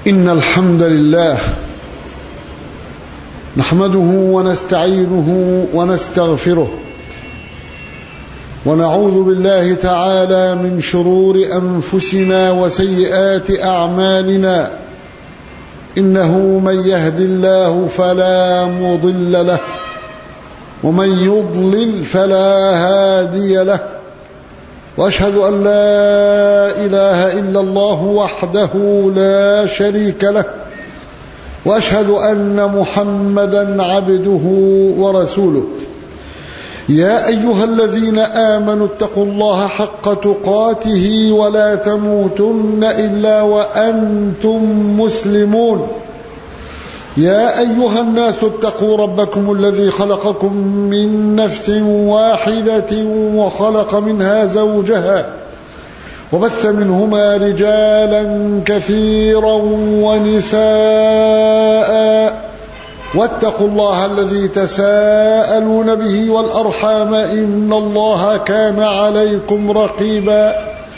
إن الحمد لله نحمده ونستعينه ونستغفره ونعوذ بالله تعالى من شرور أنفسنا وسيئات أعمالنا إنه من يهد الله فلا مضل له ومن يضلل فلا هادي له وأشهد أن لا إله إلا الله وحده لا شريك له وأشهد أن محمدا عبده ورسوله يا أيها الذين آمنوا اتقوا الله حق تقاته ولا تموتن إلا وأنتم مسلمون يا أيها الناس اتقوا ربكم الذي خلقكم من نفس واحدة وخلق منها زوجها وبث منهما رجالا كثيرا ونساء واتقوا الله الذي تساءلون به والأرحام إن الله كان عليكم رقيبا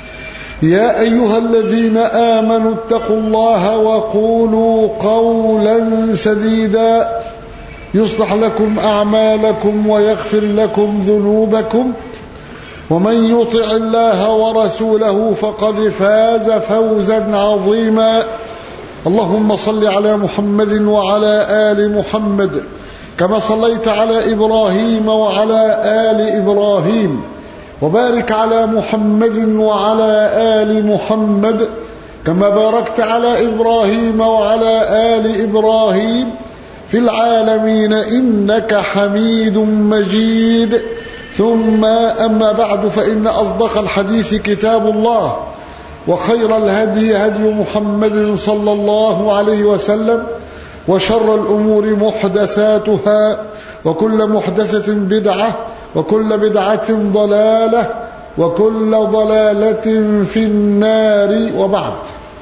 يا أيها الذين آمنوا اتقوا الله وقولوا قولا سديدا يصلح لكم أعمالكم ويغفر لكم ذنوبكم ومن يطع الله ورسوله فقد فاز فوزا عظيما اللهم صل على محمد وعلى آل محمد كما صليت على إبراهيم وعلى آل إبراهيم وبارك على محمد وعلى آل محمد كما باركت على إبراهيم وعلى آل إبراهيم في العالمين إنك حميد مجيد ثم أما بعد فإن أصدق الحديث كتاب الله وخير الهدي هدي محمد صلى الله عليه وسلم وشر الأمور محدثاتها وكل محدثة بدعة وكل بدعة ضلالة وكل ضلالة في النار وبعد.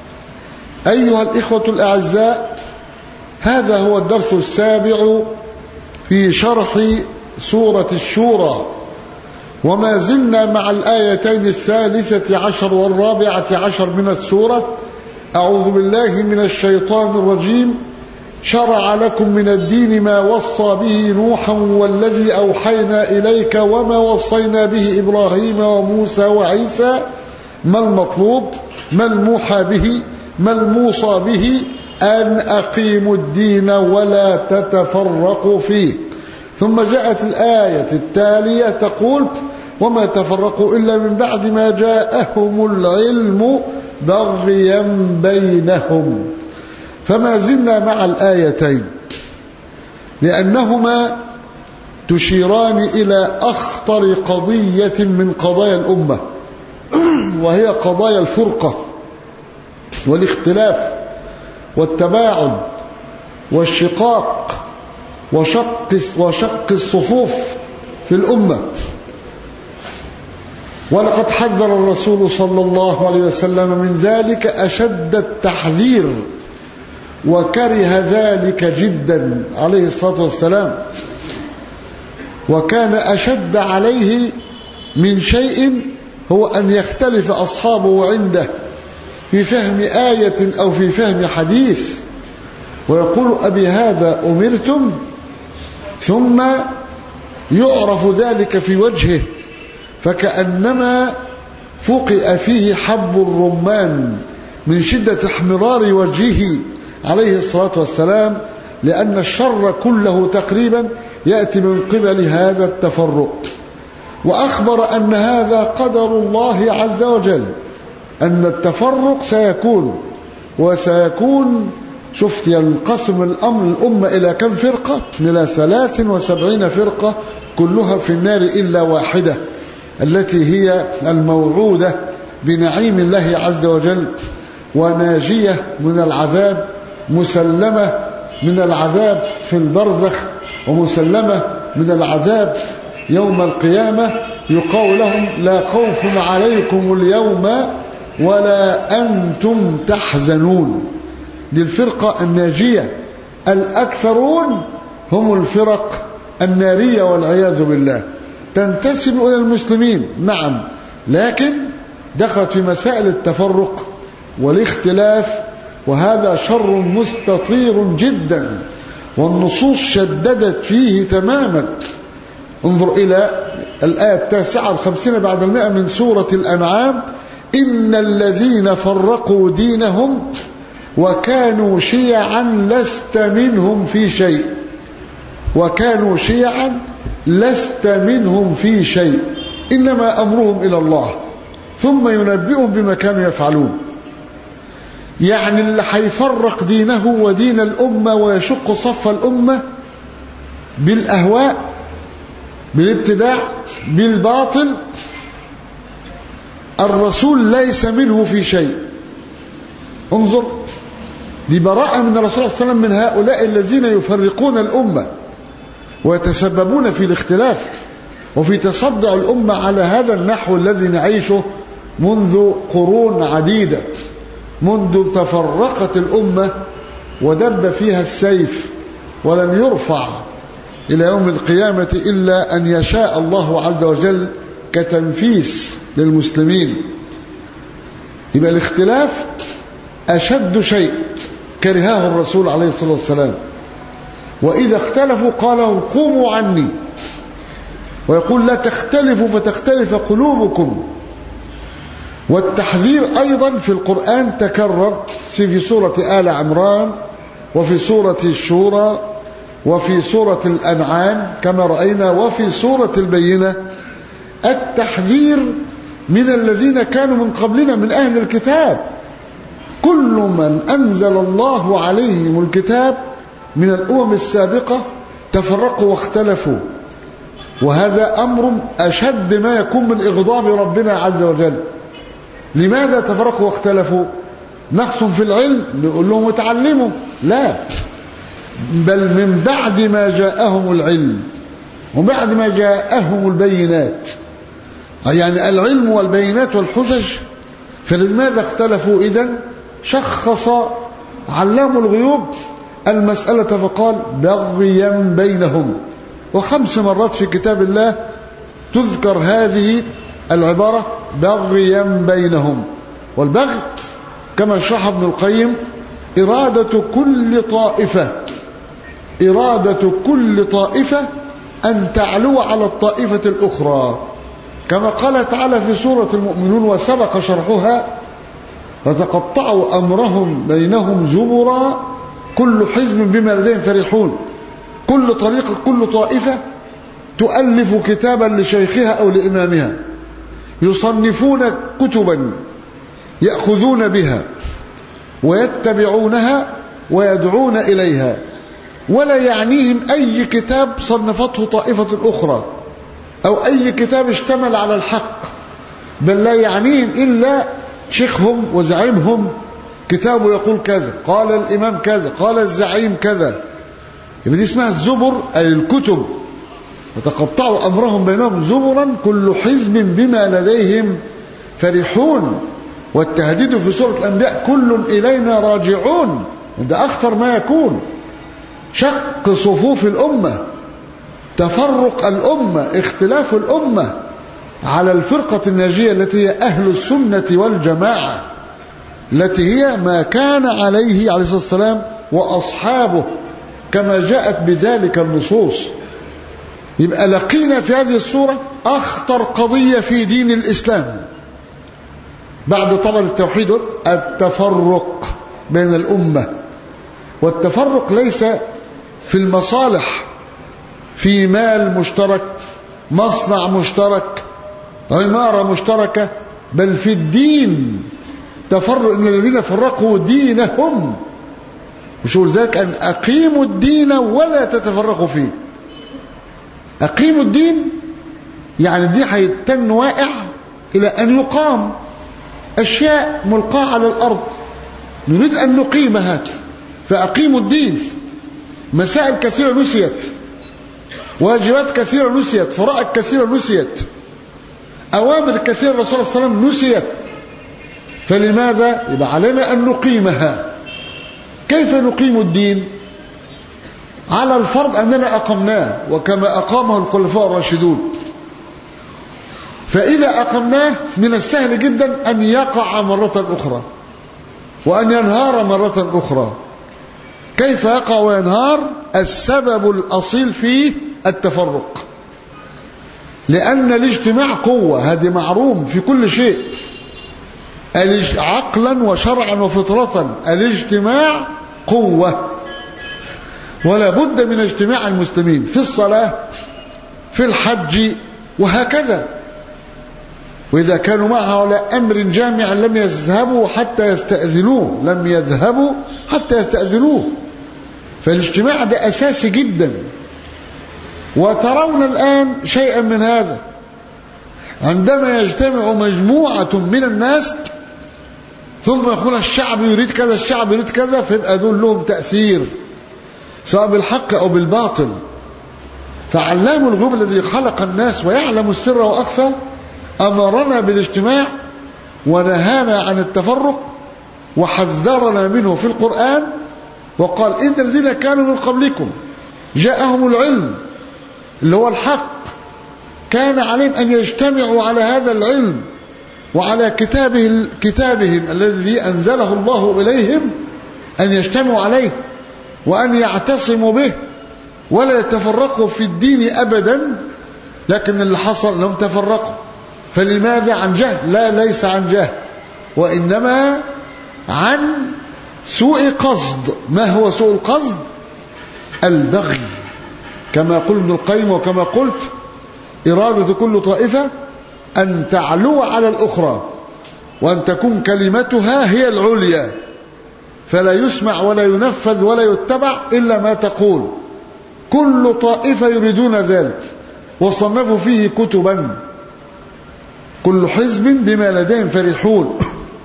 أيها الإخوة الأعزاء، هذا هو الدرس السابع في شرح سورة الشورى، وما زلنا مع الآيتين 13 و14 من السورة. أعوذ بالله من الشيطان الرجيم. شرع لكم من الدين ما وصى به نوحا والذي أوحينا إليك وما وصينا به إبراهيم وموسى وعيسى. ما المطلوب؟ ما الموحى به؟ ما الموصى به؟ أن أقيموا الدين ولا تتفرقوا فيه. ثم جاءت الآية التالية تقول: وما تفرقوا إلا من بعد ما جاءهم العلم بغيا بينهم. فما زلنا مع الآيتين لأنهما تشيران إلى أخطر قضية من قضايا الأمة، وهي قضايا الفرقة والاختلاف والتباعد والشقاق وشق الصفوف في الأمة. ولقد حذر الرسول صلى الله عليه وسلم من ذلك أشد التحذير، وكره ذلك جدا عليه الصلاة والسلام، وكان أشد عليه من شيء هو أن يختلف أصحابه عنده في فهم آية أو في فهم حديث، ويقول أبي هذا أمرتم، ثم يعرف ذلك في وجهه فكأنما فقئ فيه حب الرمان من شدة احمرار وجهه عليه الصلاة والسلام، لأن الشر كله تقريبا يأتي من قبل هذا التفرق. وأخبر أن هذا قدر الله عز وجل، أن التفرق سيكون، وسيكون شفت ينقسم الأمة إلى كم فرقة؟ إلى 73 فرقة كلها في النار إلا واحدة، التي هي الموعودة بنعيم الله عز وجل وناجية من العذاب، مسلمة من العذاب في البرزخ، ومسلمة من العذاب يوم القيامة. يقول لهم: لا خوف عليكم اليوم ولا أنتم تحزنون. دي الفرقة الناجية. الأكثرون هم الفرق النارية والعياذ بالله، تنتسب إلى المسلمين نعم، لكن دخلت في مسائل التفرق والاختلاف وهذا شر مستطير جدا، والنصوص شددت فيه تماما. انظر إلى الآية 59 بعد 100 من سورة الأنعام: إن الذين فرقوا دينهم وكانوا شيعا لست منهم في شيء. وكانوا شيعا لست منهم في شيء، إنما أمرهم إلى الله ثم ينبئهم بما كانوا يفعلون. يعني اللي هيفرق دينه ودين الأمة ويشق صف الأمة بالأهواء، بالابتداع، بالباطل، الرسول ليس منه في شيء. انظر، دي براءة من الرسول صلى الله عليه وسلم من هؤلاء الذين يفرقون الأمة ويتسببون في الاختلاف وفي تصدع الأمة على هذا النحو الذي نعيشه منذ قرون عديدة، منذ تفرقت الأمة ودب فيها السيف، ولن يرفع إلى يوم القيامة إلا أن يشاء الله عز وجل كتنفيس للمسلمين. يبقى الاختلاف أشد شيء كرهه الرسول عليه الصلاة والسلام، وإذا اختلفوا قالوا قوموا عني، ويقول لا تختلفوا فتختلف قلوبكم. والتحذير أيضا في القرآن تكرر في سورة آل عمران، وفي سورة الشورى، وفي سورة الأنعام كما رأينا، وفي سورة البينة. التحذير من الذين كانوا من قبلنا من أهل الكتاب، كل من أنزل الله عليهم الكتاب من الأمم السابقة تفرقوا واختلفوا، وهذا أمر أشد ما يكون من إغضاب ربنا عز وجل. لماذا تفرقوا واختلفوا؟ نقص في العلم؟ نقول لهم اتعلموا؟ لا، بل من بعد ما جاءهم العلم وبعد ما جاءهم البينات، يعني العلم والبينات والحجج. فلماذا اختلفوا إذن؟ شخص علام الغيوب المسألة فقال بغيا بينهم. و5 مرات في كتاب الله تذكر هذه العبارة بغيا بينهم. والبغي كما شرح ابن القيم إرادة كل طائفة أن تعلو على الطائفة الأخرى، كما قال تعالى في سورة المؤمنون وسبق شرحها: فتقطعوا أمرهم بينهم زبرا كل حزب بما لديهم فرحون. كل طريقة، كل طائفة تؤلف كتابا لشيخها أو لإمامها، يصنفون كتبا يأخذون بها ويتبعونها ويدعون إليها، ولا يعنيهم أي كتاب صنفته طائفة أخرى أو أي كتاب اشتمل على الحق، بل لا يعنيهم إلا شيخهم وزعيمهم كتابه يقول كذا، قال الإمام كذا، قال الزعيم كذا. يبقى دي اسمها الزبر، أي الكتب. وتقطعوا أمرهم بينهم زبرا كل حزب بما لديهم فرحون. والتهديد في سورة الأنبياء كل إلينا راجعون، ده أخطر ما يكون. شق صفوف الأمة، تفرق الأمة، اختلاف الأمة على الفرقة الناجية التي هي أهل السنة والجماعة، التي هي ما كان عليه عليه الصلاة والسلام وأصحابه كما جاءت بذلك النصوص. يبقى لقينا في هذه الصورة أخطر قضية في دين الإسلام بعد طبعا التوحيد، التفرق بين الأمة. والتفرق ليس في المصالح، في مال مشترك، مصنع مشترك، عمارة مشتركة، بل في الدين. تفرق إن الذين فرقوا دينهم، مش ذلك أن أقيموا الدين ولا تتفرقوا فيه. أقيموا الدين يعني الدين هيتن واقع إلى أن يقام. أشياء ملقاة على الأرض نريد أن نقيمها، فأقيموا الدين. مسائل كثيرة نسيت، واجبات كثيرة نسيت، فرائض كثيرة نسيت، أوامر كثيرة الرسول صلى الله عليه وسلم نسيت. فلماذا؟ يبقى علينا أن نقيمها. كيف نقيم الدين؟ على الفرض أننا أقمناه وكما أقامه الخلفاء الراشدون. فإذا أقمناه من السهل جدا أن يقع مرة أخرى، وأن ينهار مرة أخرى. كيف يقع وينهار؟ السبب الأصيل فيه التفرق، لأن الاجتماع قوة، هذه معروم في كل شيء، عقلا وشرعا وفطرة الاجتماع قوة، ولا بد من اجتماع المسلمين في الصلاة في الحج وهكذا. وإذا كانوا معه على أمر جامع لم يذهبوا حتى يستأذنوه، فالاجتماع ده أساسي جدا. وترون الآن شيئا من هذا، عندما يجتمع مجموعة من الناس ثم يقول الشعب يريد كذا الشعب يريد كذا، فيبقى دول لهم تأثير سواء بالحق أو بالباطل. فعلام الغيوب الذي خلق الناس ويعلم السر وأخفى أمرنا بالاجتماع ونهانا عن التفرق وحذرنا منه في القرآن، وقال إن الذين كانوا من قبلكم جاءهم العلم اللي هو الحق، كان عليهم أن يجتمعوا على هذا العلم وعلى كتابهم الذي أنزله الله إليهم، أن يجتمعوا عليه وأن يعتصموا به ولا يتفرقوا في الدين أبدا. لكن اللي حصل أنهم تفرقوا، فلماذا؟ عن جهل؟ لا، ليس عن جهل، وإنما عن سوء قصد. ما هو سوء القصد؟ البغي، كما يقول ابن القيم وكما قلت: إرادة كل طائفة أن تعلو على الأخرى وأن تكون كلمتها هي العليا، فلا يسمع ولا ينفذ ولا يتبع إلا ما تقول. كل طائفة يريدون ذلك، وصنفوا فيه كتبا، كل حزب بما لديهم فرحون.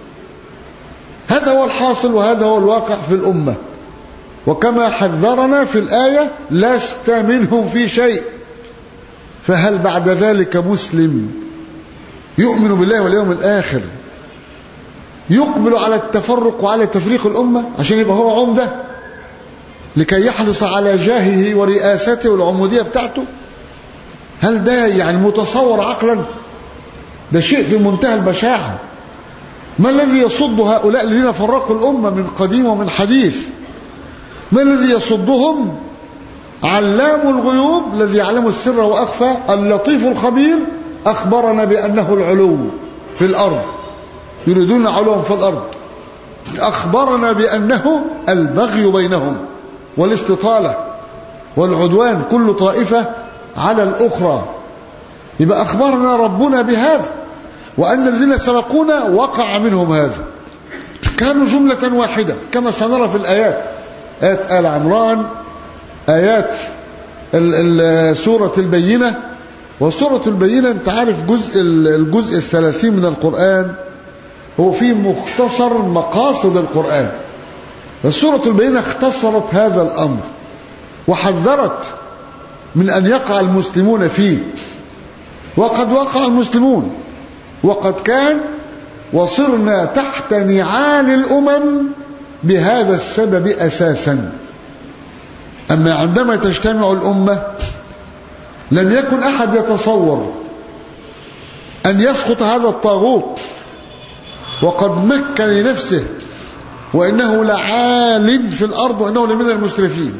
هذا هو الحاصل وهذا هو الواقع في الأمة. وكما حذرنا في الآية: لست منهم في شيء. فهل بعد ذلك مسلم يؤمن بالله واليوم الآخر يقبل على التفرق وعلى تفريق الأمة عشان يبقى هو عمدة لكي يحرص على جاهه ورئاسته والعمودية بتاعته؟ هل ده يعني متصور عقلا؟ ده شيء في منتهى البشاعة. ما الذي يصد هؤلاء الذين فرقوا الأمة من قديم ومن حديث؟ ما الذي يصدهم؟ علام الغيوب الذي يعلم السر وأخفى، اللطيف الخبير، أخبرنا بأنه العلو في الأرض، يريدون علوا في الأرض. أخبرنا بأنه البغي بينهم والاستطالة والعدوان، كل طائفة على الأخرى. يبقى أخبرنا ربنا بهذا، وأن الذين سبقونا وقع منهم هذا، كانوا جملة واحدة كما سنرى في الآيات، آيات آل عمران، آيات سورة البينة. وسورة البينة أنت عارف الجزء 30 من القرآن هو فيه مختصر مقاصد القرآن. فسورة البينة اختصرت هذا الأمر وحذرت من أن يقع المسلمون فيه، وقد وقع المسلمون وقد كان، وصرنا تحت نعال الأمم بهذا السبب أساسا. أما عندما تجتمع الأمة لم يكن أحد يتصور أن يسقط هذا الطاغوت وقد مكن لنفسه وإنه لعال في الأرض وإنه لمن المسرفين.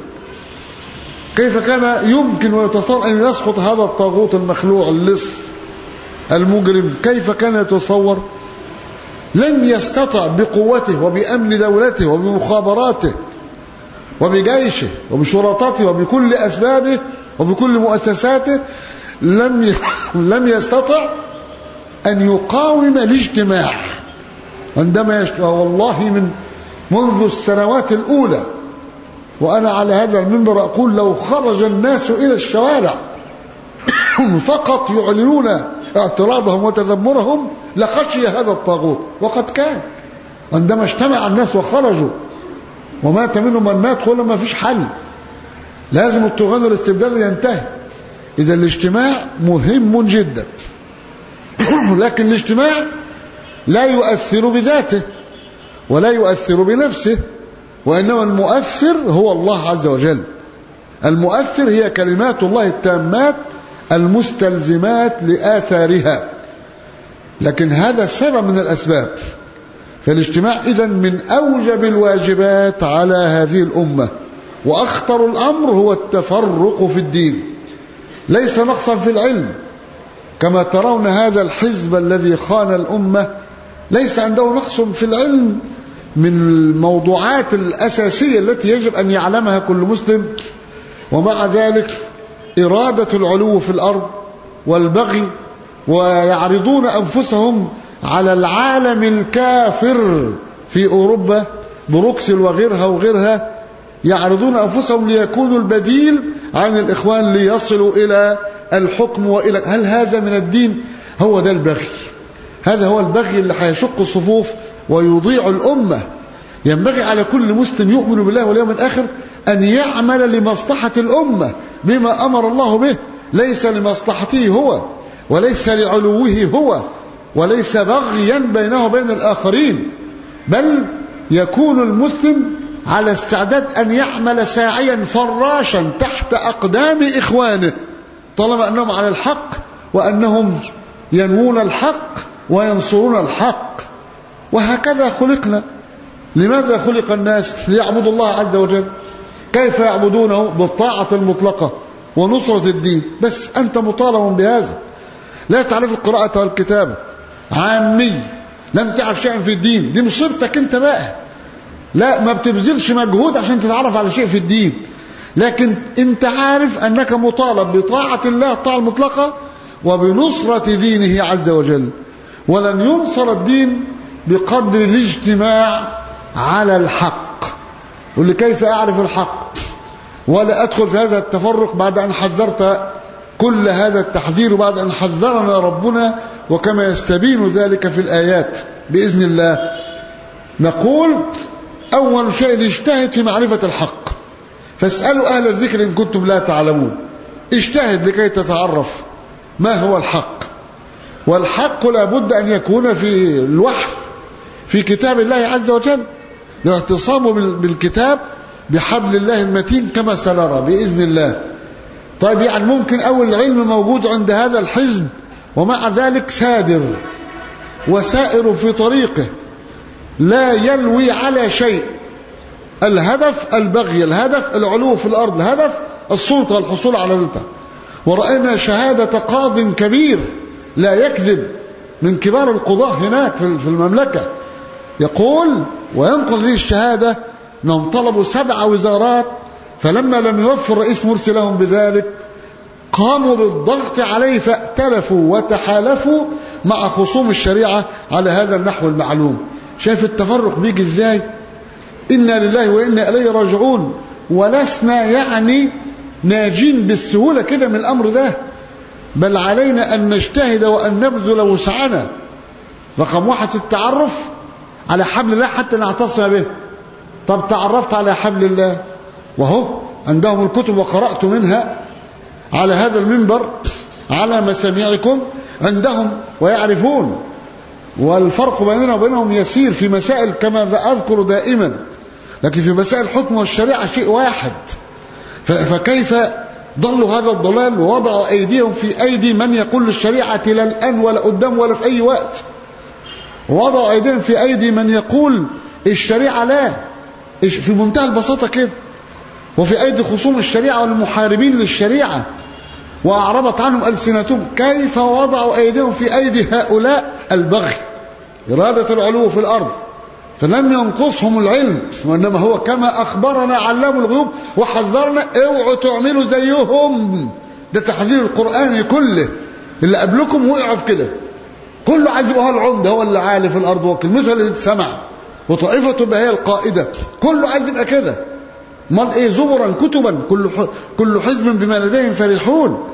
كيف كان يمكن ويتصور أن يسقط هذا الطاغوت المخلوع اللص المجرم؟ كيف كان يتصور؟ لم يستطع بقوته وبأمن دولته وبمخابراته وبجيشه وبشرطته وبكل أسبابه وبكل مؤسساته، لم يستطع أن يقاوم الاجتماع. عندما يجتمع، والله منذ السنوات الأولى وأنا على هذا المنبر أقول: لو خرج الناس إلى الشوارع فقط يعلنون اعتراضهم وتذمرهم لخشي هذا الطاغوت. وقد كان عندما اجتمع الناس وخرجوا ومات منهم من مات، قلنا ما فيش حل، لازم الطغيان والاستبداد ينتهي. إذا الاجتماع مهم جدا. لكن الاجتماع لا يؤثر بذاته ولا يؤثر بنفسه، وإنما المؤثر هو الله عز وجل. المؤثر هي كلمات الله التامات المستلزمات لآثارها. لكن هذا سبب من الأسباب. فالاجتماع إذن من أوجب الواجبات على هذه الأمة. وأخطر الأمر هو التفرق في الدين، ليس نقصا في العلم كما ترون هذا الحزب الذي خان الأمة، ليس عنده نقص في العلم من الموضوعات الأساسية التي يجب أن يعلمها كل مسلم، ومع ذلك إرادة العلو في الأرض والبغي، ويعرضون أنفسهم على العالم الكافر في أوروبا بروكسل وغيرها يعرضون أنفسهم ليكونوا البديل عن الإخوان ليصلوا إلى الحكم وإلى. هل هذا من الدين؟ هو ده البغي، هذا هو البغي اللي هيشق الصفوف ويضيع الأمة. ينبغي على كل مسلم يؤمن بالله واليوم الآخر أن يعمل لمصلحة الأمة بما أمر الله به، ليس لمصلحته هو وليس لعلوه هو وليس بغيا بينه وبين الآخرين، بل يكون المسلم على استعداد أن يعمل ساعيا فراشا تحت أقدام إخوانه طالما أنهم على الحق وأنهم ينوون الحق وينصرون الحق. وهكذا خلقنا. لماذا خلق الناس؟ ليعبدوا الله عز وجل. كيف يعبدونه؟ بالطاعة المطلقة ونصرة الدين. بس أنت مطالب بهذا. لا تعرف القراءة والكتابة، عامي، لم تعرف شيئا في الدين، دي مصيبتك انت بقى. لا، ما بتبذلش مجهود عشان تتعرف على شيء في الدين، لكن انت عارف انك مطالب بطاعة الله الطاعة المطلقة وبنصرة دينه عز وجل. ولن ينصر الدين بقدر الاجتماع على الحق. واللي كيف أعرف الحق ولا أدخل في هذا التفرق بعد أن حذرت كل هذا التحذير وبعد أن حذرنا ربنا، وكما يستبين ذلك في الآيات بإذن الله. نقول أول شيء اجتهد في معرفة الحق، فاسألوا أهل الذكر إن كنتم لا تعلمون. اجتهد لكي تتعرف ما هو الحق. والحق لا بد أن يكون في الوحي في كتاب الله عز وجل، الاعتصام بالكتاب بحبل الله المتين كما سنرى بإذن الله. طيب يعني ممكن أول العلم موجود عند هذا الحزب ومع ذلك سادر وسائر في طريقه لا يلوي على شيء. الهدف البغي، الهدف العلو في الأرض، الهدف السلطة والحصول على السلطة. ورأينا شهادة قاض كبير لا يكذب من كبار القضاة هناك في المملكة يقول وينقل هذه الشهادة أنهم طلبوا 7 وزارات، فلما لم يوفر الرئيس مرسي لهم بذلك قاموا بالضغط عليه فائتلفوا وتحالفوا مع خصوم الشريعة على هذا النحو المعلوم. شايف التفرق بيجي ازاي؟ إنا لله وإنا إليه راجعون. ولسنا يعني ناجين بالسهولة كده من الأمر ده، بل علينا أن نجتهد وأن نبذل وسعنا. رقم 1 التعرف على حبل الله حتى نعتصم به. طب تعرفت على حبل الله وهو عندهم الكتب وقرأت منها على هذا المنبر على مسامعكم عندهم ويعرفون، والفرق بيننا وبينهم يسير في مسائل كما أذكر دائما، لكن في مسائل الحكم والشريعة شيء واحد. فكيف ضلوا هذا الضلال ووضعوا أيديهم في أيدي من يقول الشريعة لا الآن ولا قدام ولا في أي وقت، ووضعوا أيديهم في أيدي من يقول الشريعة لا، في منتهى البساطة كده، وفي أيدي خصوم الشريعة والمحاربين للشريعة وأعربت عنهم ألسنتهم. كيف وضعوا أيديهم في أيدي هؤلاء البغي، إرادة العلو في الأرض، فلم ينقصهم العلم، وإنما هو كما أخبرنا علام الغيوب وحذرنا اوعوا تعملوا زيهم. ده تحذير القرآن كله. اللي قبلكم وقعوا في كده، كله عايز يبقى هو العمده، هو اللي عالي في الأرض وكلمته اللي تسمع وطائفته بقى هي القائدة، كله عايز يبقى كده. مال ايه؟ زبرا كتبا كل حزب بما لديهم فرحون.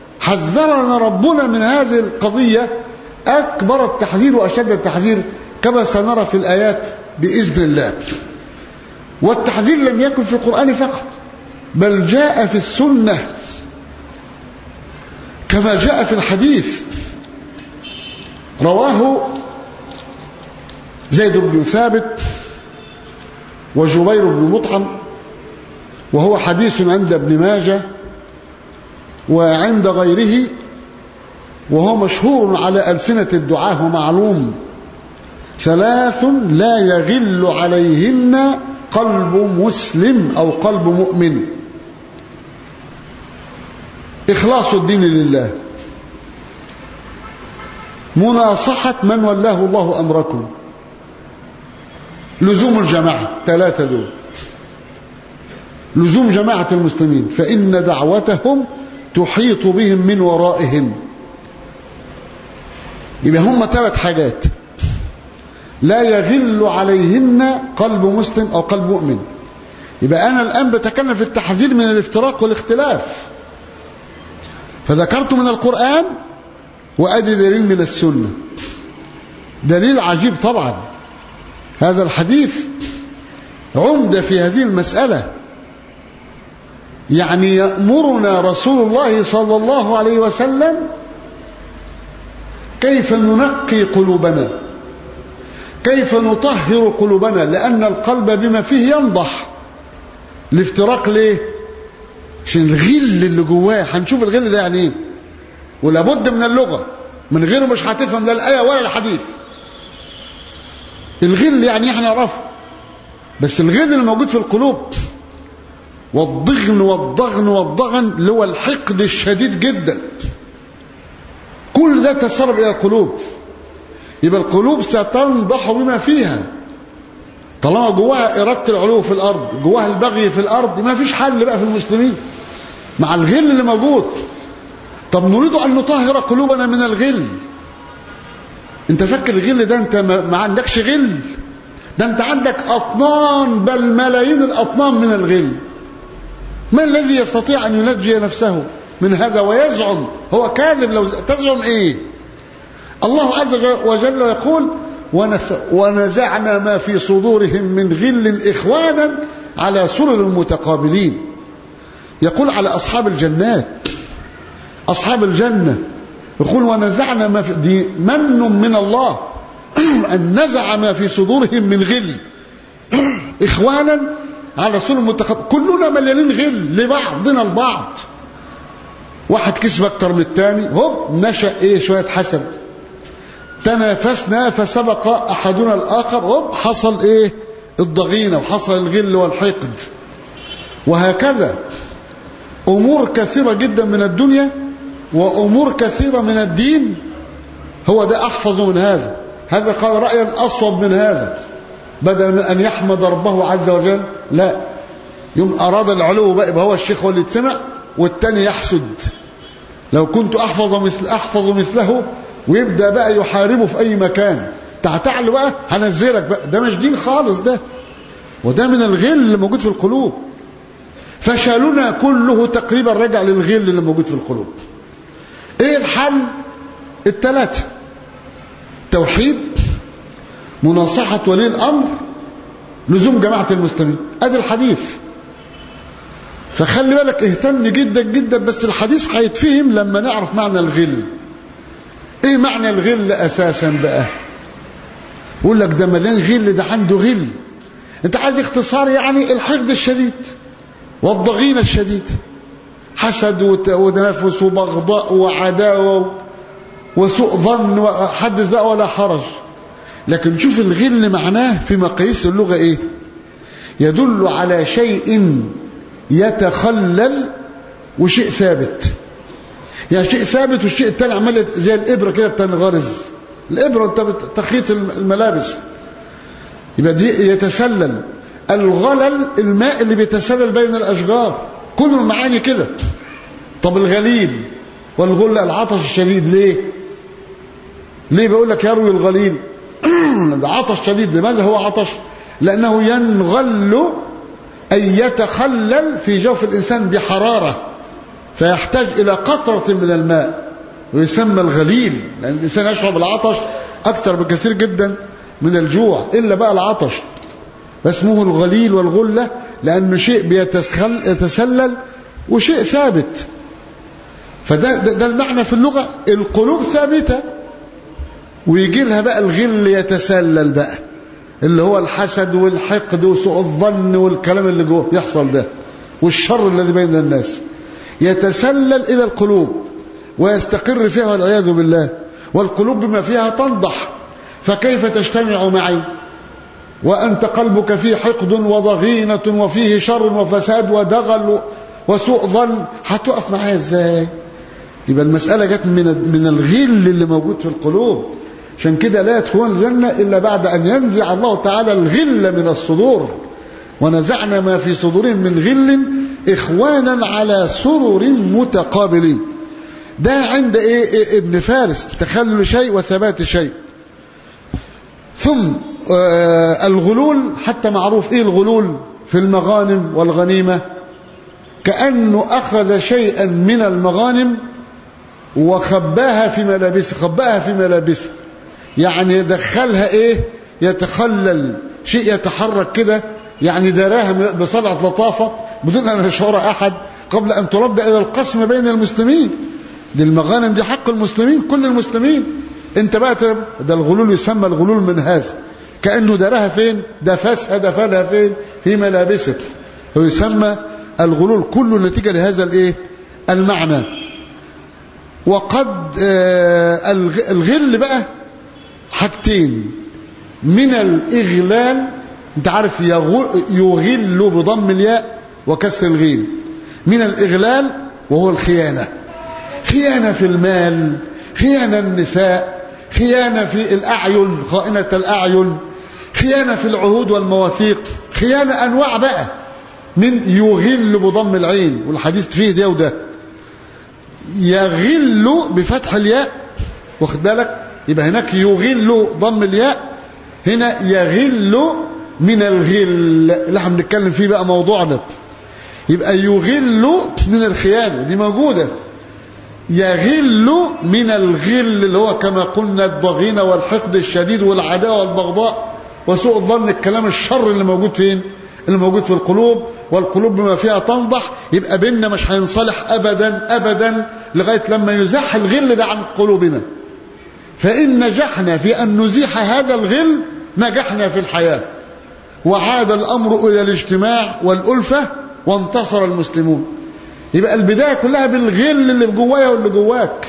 حذرنا ربنا من هذه القضية أكبر التحذير وأشد التحذير كما سنرى في الآيات بإذن الله. والتحذير لم يكن في القرآن فقط، بل جاء في السنة كما جاء في الحديث. رواه زيد بن ثابت وجبير بن مطعم، وهو حديث عند ابن ماجه وعند غيره، وهو مشهور على ألسنة الدعاة ومعلوم. 3 لا يغل عليهن قلب مسلم أو قلب مؤمن: إخلاص الدين لله، مناصحة من ولاه الله أمركم، لزوم الجماعة. 3 دول لزوم جماعة المسلمين، فإن دعوتهم تحيط بهم من ورائهم. يبقى هم 3 حاجات: لا يغل عليهن قلب مسلم أو قلب مؤمن. يبقى أنا الآن بتكلم في التحذير من الافتراق والاختلاف، فذكرت من القرآن وأدي دليل من السنة، دليل عجيب طبعا. هذا الحديث عمدة في هذه المسألة، يعني يأمرنا رسول الله صلى الله عليه وسلم كيف ننقي قلوبنا، كيف نطهر قلوبنا، لأن القلب بما فيه ينضح. الافتراق ليه؟ عشان الغل اللي جواه. هنشوف الغل ده يعني ايه، ولابد من اللغة، من غيره مش هتفهم لا الآية ولا الحديث. الغل يعني احنا نعرفه، بس الغل الموجود في القلوب، والضغن والضغن اللي هو الحقد الشديد جدا، كل ده تسرب إلى القلوب. يبقى القلوب ستنضح بما فيها، طالما جواها إرادة العلو في الأرض، جواها البغي في الأرض، ما فيش حل بقى في المسلمين مع الغل اللي موجود. طب نريد أن نطهر قلوبنا من الغل. انت فاكر الغل ده انت ما عندكش غل؟ ده انت عندك أطنان بل ملايين الأطنان من الغل. من الذي يستطيع أن ينجي نفسه من هذا ويزعم؟ هو كاذب. لو تزعم ايه؟ الله عز وجل يقول: ونزعنا ما في صدورهم من غل إخوانا على سرر متقابلين. يقول على أصحاب الجنات، أصحاب الجنة، يقول: ونزعنا ما في، دي من من الله أن نزع ما في صدورهم من غل إخوانا على سرر متقابلين. كلنا مليانين غل لبعضنا البعض، واحد كسب أكتر من الثاني، هوب نشأ إيه شوية حسد، تنافسنا فسبق أحدنا الآخر، هوب حصل إيه الضغينة، وحصل الغل والحقد. وهكذا أمور كثيرة جدا من الدنيا وأمور كثيرة من الدين. هو ده أحفظ من هذا، هذا قال رأيا أصوب من هذا، بدل من أن يحمد ربه عز وجل، لا، يوم أراد العلو بقى يبقى هو الشيخ هو اللي يتسمع والتاني يحسد. لو كنت أحفظ مثله، ويبدأ بقى يحاربه في أي مكان، تعال بقى هنزلك بقى. ده مش دين خالص ده، وده من الغل اللي موجود في القلوب. فشلنا كله تقريبا رجع للغل اللي موجود في القلوب. ايه الحل؟ 3: توحيد، مناصحة ولي الأمر، لزوم جماعة المسلمين. ادي الحديث. فخلي بالك، اهتم جدا جدا، بس الحديث هيتفهم لما نعرف معنى الغل. ايه معنى الغل اساسا بقى؟ يقول لك ده مليان غل، ده عنده غل. انت عايز اختصار، يعني الحقد الشديد والضغينة الشديد، حسد وتنافس وبغضاء وعداوة وسوء ظن، وحدث بقى ولا حرج. لكن شوف الغل معناه في مقاييس اللغة ايه؟ يدل على شيء يتخلل وشيء ثابت. يعني شيء ثابت والشيء التاني عمال زي الإبرة كده بتنغرز. الإبرة انت بتخيط الملابس، يبقى دي يتسلل. الغلل الماء اللي بيتسلل بين الأشجار، كل المعاني كده. طب الغليل والغل العطش الشديد، ليه بيقول لك يروي الغليل؟ عطش شديد. لماذا هو عطش؟ لأنه ينغل أي يتخلل في جوف الإنسان بحرارة، فيحتاج إلى قطرة من الماء، ويسمى الغليل. لأن الإنسان يشعر العطش أكثر بكثير جدا من الجوع، إلا بقى العطش، فاسمه الغليل والغلة، لأنه شيء بيتسلل وشيء ثابت. فده المعنى في اللغة. القلوب ثابتة، ويجي لها بقى الغل يتسلل بقى، اللي هو الحسد والحقد وسوء الظن والكلام اللي جوه يحصل ده، والشر الذي بين الناس يتسلل إلى القلوب ويستقر فيها والعياذ بالله. والقلوب بما فيها تنضح، فكيف تجتمع معي وأنت قلبك فيه حقد وضغينة وفيه شر وفساد ودغل وسوء ظن، هتقف معايا ازاي؟ يبقى المسألة جت من الغل اللي موجود في القلوب. عشان كده لا يدخلون الجنة إلا بعد أن ينزع الله تعالى الغل من الصدور. ونزعنا ما في صدورهم من غل إخوانا على سرر متقابلين. ده عند ابن فارس، تخلل شيء وثبات شيء. ثم الغلول، حتى معروف ايه الغلول في المغانم والغنيمة، كأنه أخذ شيئا من المغانم وخباها في ملابسه، خباها في ملابسه، يعني دخلها يتخلل شيء يتحرك كده، يعني دراها بصنعة لطافة بدون أن يشعر أحد قبل أن ترد إلى القسم بين المسلمين. دي المغانم دي حق المسلمين، كل المسلمين. انت بقى ده الغلول، يسمى الغلول من هذا، كأنه دراها فين؟ دفسها دفنها فين؟ في ملابسه. ويسمى الغلول كله نتيجة لهذا المعنى. وقد الغل بقى حاجتين، من الإغلال، انت عارف يغل بضم الياء وكسر الغين، من الإغلال وهو الخيانة، خيانة في المال، خيانة النساء، خيانة في الأعين، خائنة الأعين، خيانة في العهود والمواثيق، خيانة أنواع بقى من يغل بضم العين، والحديث فيه ده وده. يغل بفتح الياء، واخد بالك؟ يبقى هناك يغل ضم الياء، هنا يغل من الغل اللي احنا بنتكلم فيه بقى موضوعنا. يبقى يغل من الخيانة دي موجودة، يغل من الغل اللي هو كما قلنا الضغينة والحقد الشديد والعداوة والبغضاء وسوء الظن، الكلام الشر اللي موجود فين؟ اللي موجود في القلوب، والقلوب بما فيها تنضح. يبقى بيننا مش هينصلح أبدا أبدا لغاية لما يزاح الغل ده عن قلوبنا. فإن نجحنا في أن نزيح هذا الغل نجحنا في الحياة، وعاد الأمر إلى الاجتماع والألفة وانتصر المسلمون. يبقى البداية كلها بالغل اللي جوايا واللي جواك.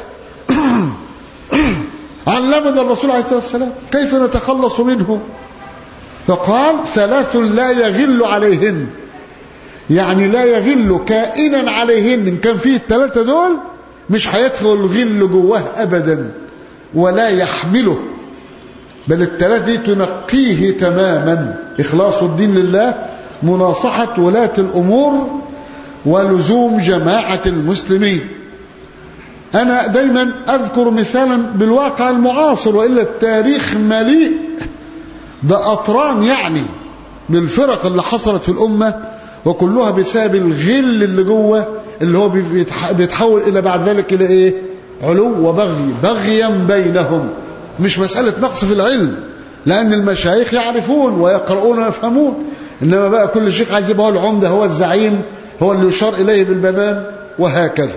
علمنا الرسول عليه الصلاة والسلام كيف نتخلص منه، فقال: ثلاث لا يغل عليهن، يعني لا يغل كائنا عليهن. إن كان فيه الثلاثة دول مش هيدخل الغل جواه أبدا ولا يحمله، بل الثلاثة دي تنقيه تماما. إخلاص الدين لله، مناصحة ولاة الأمور، ولزوم جماعة المسلمين. أنا دايما أذكر مثالا بالواقع المعاصر، وإلا التاريخ مليء بأطران يعني بالفرق اللي حصلت في الأمة، وكلها بسبب الغل اللي جوه، اللي هو بيتحول إلى بعد ذلك إلى علو وبغي، بغيا بينهم. مش مسألة نقص في العلم، لأن المشايخ يعرفون ويقرؤون ويفهمون، إنما بقى كل شيخ عايز يبقى هو العمدة، هو الزعيم، هو اللي يشار إليه بالبنان، وهكذا.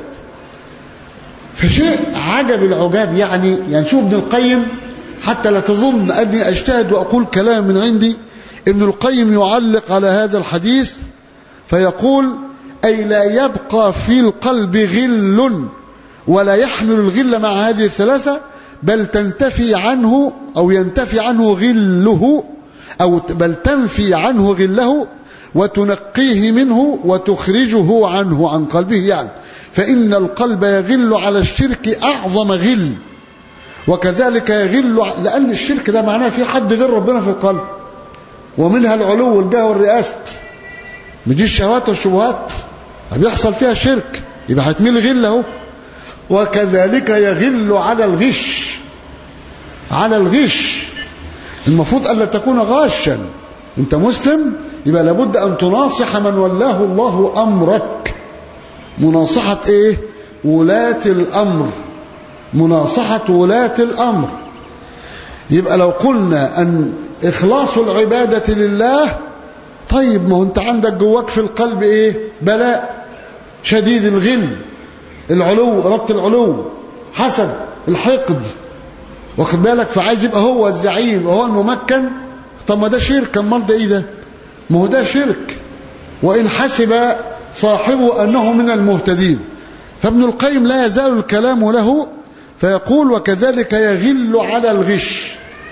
فشيء عجب العجاب يعني شوف ابن القيم، حتى لا تظن أني أجتهد وأقول كلام من عندي. ابن القيم يعلق على هذا الحديث فيقول: أي لا يبقى في القلب غل ولا يحمل الغل مع هذه الثلاثة، بل تنتفي عنه أو ينتفي عنه غله، أو بل تنفي عنه غله وتنقيه منه وتخرجه عنه عن قلبه يعني. فإن القلب يغل على الشرك أعظم غل، وكذلك يغل، لأن الشرك ده معناه في حد غير ربنا في القلب، ومنها العلو والجاه والرئاسة، مجي الشهوات والشبهات بيحصل فيها شرك، يبقى هتميل غل اهو. وكذلك يغل على الغش، على الغش. المفروض ألا تكون غاشا، انت مسلم يبقى لابد أن تناصح من ولاه الله أمرك. مناصحة ولاة الأمر، مناصحة ولاة الأمر. يبقى لو قلنا أن إخلاص العبادة لله، طيب ما هو أنت عندك جواك في القلب بلاء شديد، الغل، العلو، ربط العلو، حسد، الحقد، واخد بالك؟ فعايز يبقى هو الزعيم وهو الممكن. طب ما ده شرك، امال ده ده؟ ما هو ده شرك، وإن حسب صاحبه أنه من المهتدين. فابن القيم لا يزال الكلام له، فيقول: وكذلك يغل على الغش.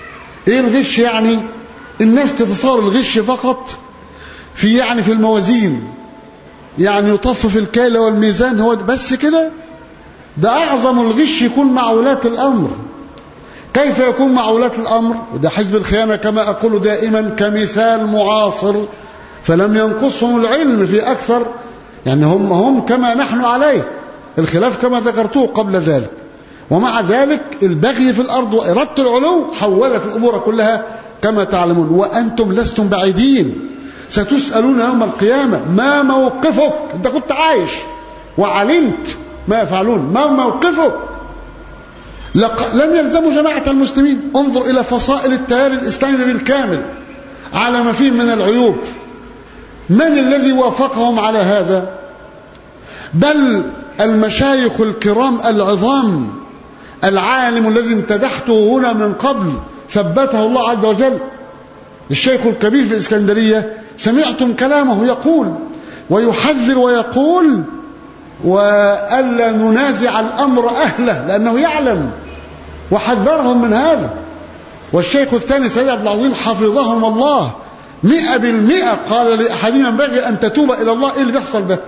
ايه الغش؟ يعني الناس تتصور الغش فقط في في الموازين، يعني يطفف الكيل والميزان، هو بس كده؟ ده أعظم الغش يكون مع ولاة الأمر. كيف يكون مع ولاة الأمر؟ وده حزب الخيانة كما أقول دائما كمثال معاصر، فلم ينقصهم العلم في أكثر، يعني هم كما نحن عليه، الخلاف كما ذكرته قبل ذلك، ومع ذلك البغي في الأرض وإرادة العلو حولت الأمور كلها كما تعلمون. وأنتم لستم بعيدين، ستسألون يوم القيامة ما موقفك، أنت كنت عايش وعلمت ما يفعلون، ما موقفك؟ لم يلزموا جماعة المسلمين. انظر إلى فصائل التيار الإسلامي بالكامل على ما فيه من العيوب، من الذي وافقهم على هذا؟ بل المشايخ الكرام العظام، العالم الذي امتدحته هنا من قبل ثبته الله عز وجل، الشيخ الكبير في الإسكندرية، سمعتم كلامه يقول ويحذر ويقول وألا ننازع الأمر أهله، لأنه يعلم، وحذرهم من هذا. والشيخ الثاني سيد عبد العظيم حفظهم الله 100% قال لأحدهم ينبغي أن تتوب إلى الله. إيه اللي بيحصل ده؟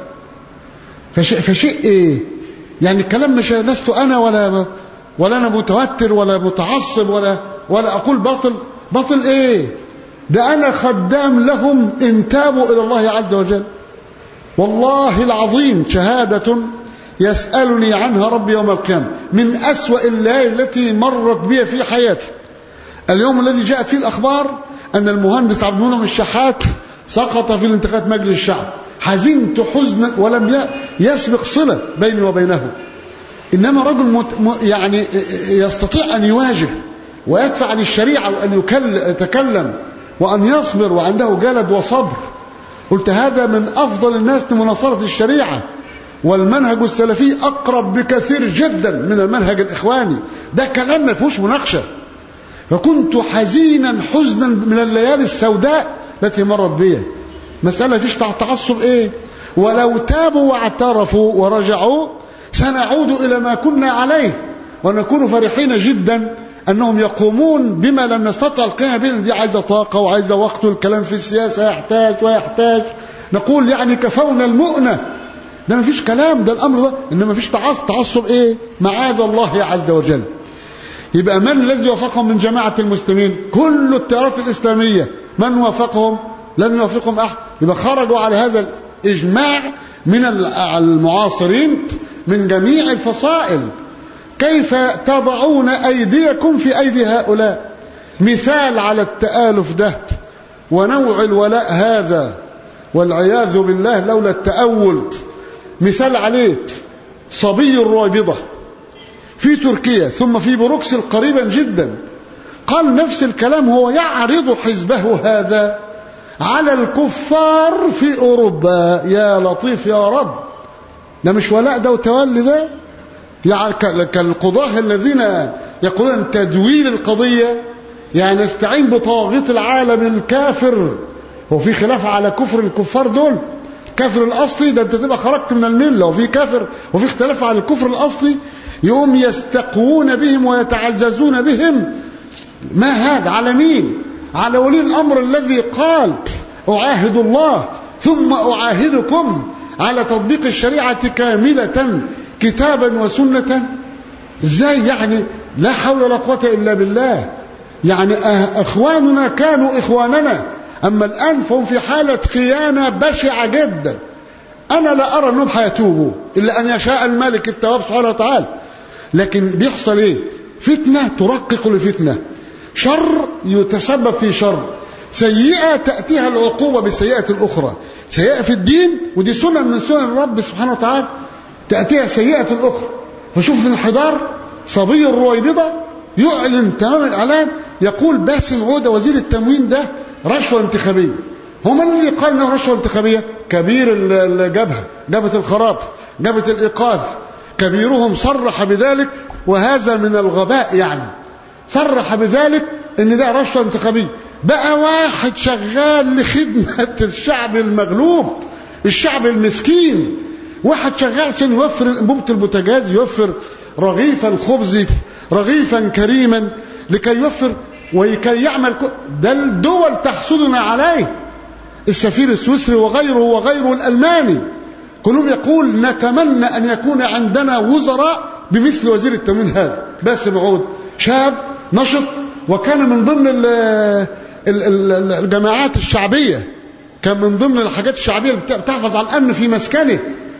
فشيء إيه؟ يعني الكلام مش لست أنا ولا أنا متوتر ولا متعصب ولا أقول باطل إيه؟ ده أنا خدام لهم إن تابوا إلى الله عز وجل. والله العظيم شهادة يسألني عنها ربي يوم القيامة، من أسوأ الليالي التي مرت بي في حياتي اليوم الذي جاءت فيه الأخبار أن المهندس عبد المنعم الشحات سقط في الانتخابات مجلس الشعب. حزنت حزنا ولم يسبق صلة بيني وبينه، إنما رجل يعني يستطيع أن يواجه ويدفع للشريعة وأن يتكلم وأن يصبر وعنده جلد وصبر. قلت هذا من أفضل الناس لمناصرة الشريعة، والمنهج السلفي أقرب بكثير جدا من المنهج الإخواني، ده كلام ما فيهوش مناقشة. فكنت حزينا حزنا من الليالي السوداء التي مرت بي. مسألة فيش تعصب إيه؟ ولو تابوا واعترفوا ورجعوا سنعود إلى ما كنا عليه، ونكون فرحين جدا أنهم يقومون بما لم نستطع القيام به. دي عايزة طاقة وعايزة وقت، والكلام في السياسة يحتاج ويحتاج. نقول يعني كفونا المؤنة، ده ما فيش كلام، ده الأمر ده، إنما ما فيش تعصب إيه؟ معاذ الله عز وجل. يبقى من الذي وافقهم من جماعة المسلمين؟ كل التيارات الإسلامية. من وافقهم؟ لن يوافقهم أحد. يبقى خرجوا على هذا الإجماع من المعاصرين من جميع الفصائل. كيف تضعون أيديكم في أيدي هؤلاء؟ مثال على التآلف ده ونوع الولاء هذا والعياذ بالله لولا التأول. مثال عليه صبي الرويبضة في تركيا ثم في بروكسل قريبا جدا، قال نفس الكلام، هو يعرض حزبه هذا على الكفار في أوروبا. يا لطيف يا رب، ده مش ولاء ده وتولي ده؟ يعني كالقضاة الذين يقولون تدويل القضية، يعني نستعين بطواغيت العالم الكافر. هو في خلاف على كفر الكفار دول؟ الكافر الأصلي ده أنت تبقى خرجت من الملة، وفي كافر وفي اختلاف على الكفر الأصلي، يوم يستقوون بهم ويتعززون بهم. ما هذا؟ على مين؟ على ولي الأمر الذي قال أعاهد الله ثم أعاهدكم على تطبيق الشريعة كاملة كتابا وسنة. ازاي يعني؟ لا حول ولا قوة إلا بالله. يعني أخواننا كانوا إخواننا، أما الآن فهم في حالة خيانة بشعة جدا. أنا لا أرى أنهم حيتوبوا إلا أن يشاء الملك التواب سبحانه وتعالى. لكن بيحصل إيه؟ فتنة ترقق لفتنة، شر يتسبب في شر، سيئة تأتيها العقوبة بالسيئة الأخرى. سيئة في الدين، ودي سنة من سنن الرب سبحانه وتعالى، تأتيها سيئة الأخرى. فشوف في الانحدار صبي الرويبضة يعلن تمام الإعلان، يقول باسم عودة وزير التموين ده رشوة انتخابية. هو من الذي قال انه رشوة انتخابية؟ كبير الجبهة، جبهة الخراط، جبهة الإيقاظ، كبيرهم صرح بذلك، وهذا من الغباء. يعني صرح بذلك ان ده رشوة انتخابية. بقى واحد شغال لخدمة الشعب المغلوب، الشعب المسكين، واحد شغال عشان يوفر انبوبة البوتاجاز، يوفر رغيف الخبز رغيفا كريما، لكي يوفر وكي يعمل ده الدول تحسدنا عليه. السفير السويسري وغيره الألماني كلهم يقول نتمنى أن يكون عندنا وزراء بمثل وزير التموين هذا باسم عود، شاب نشط، وكان من ضمن الجماعات الشعبية، كان من ضمن الحاجات الشعبية اللي بتحفظ على الأمن في مسكنه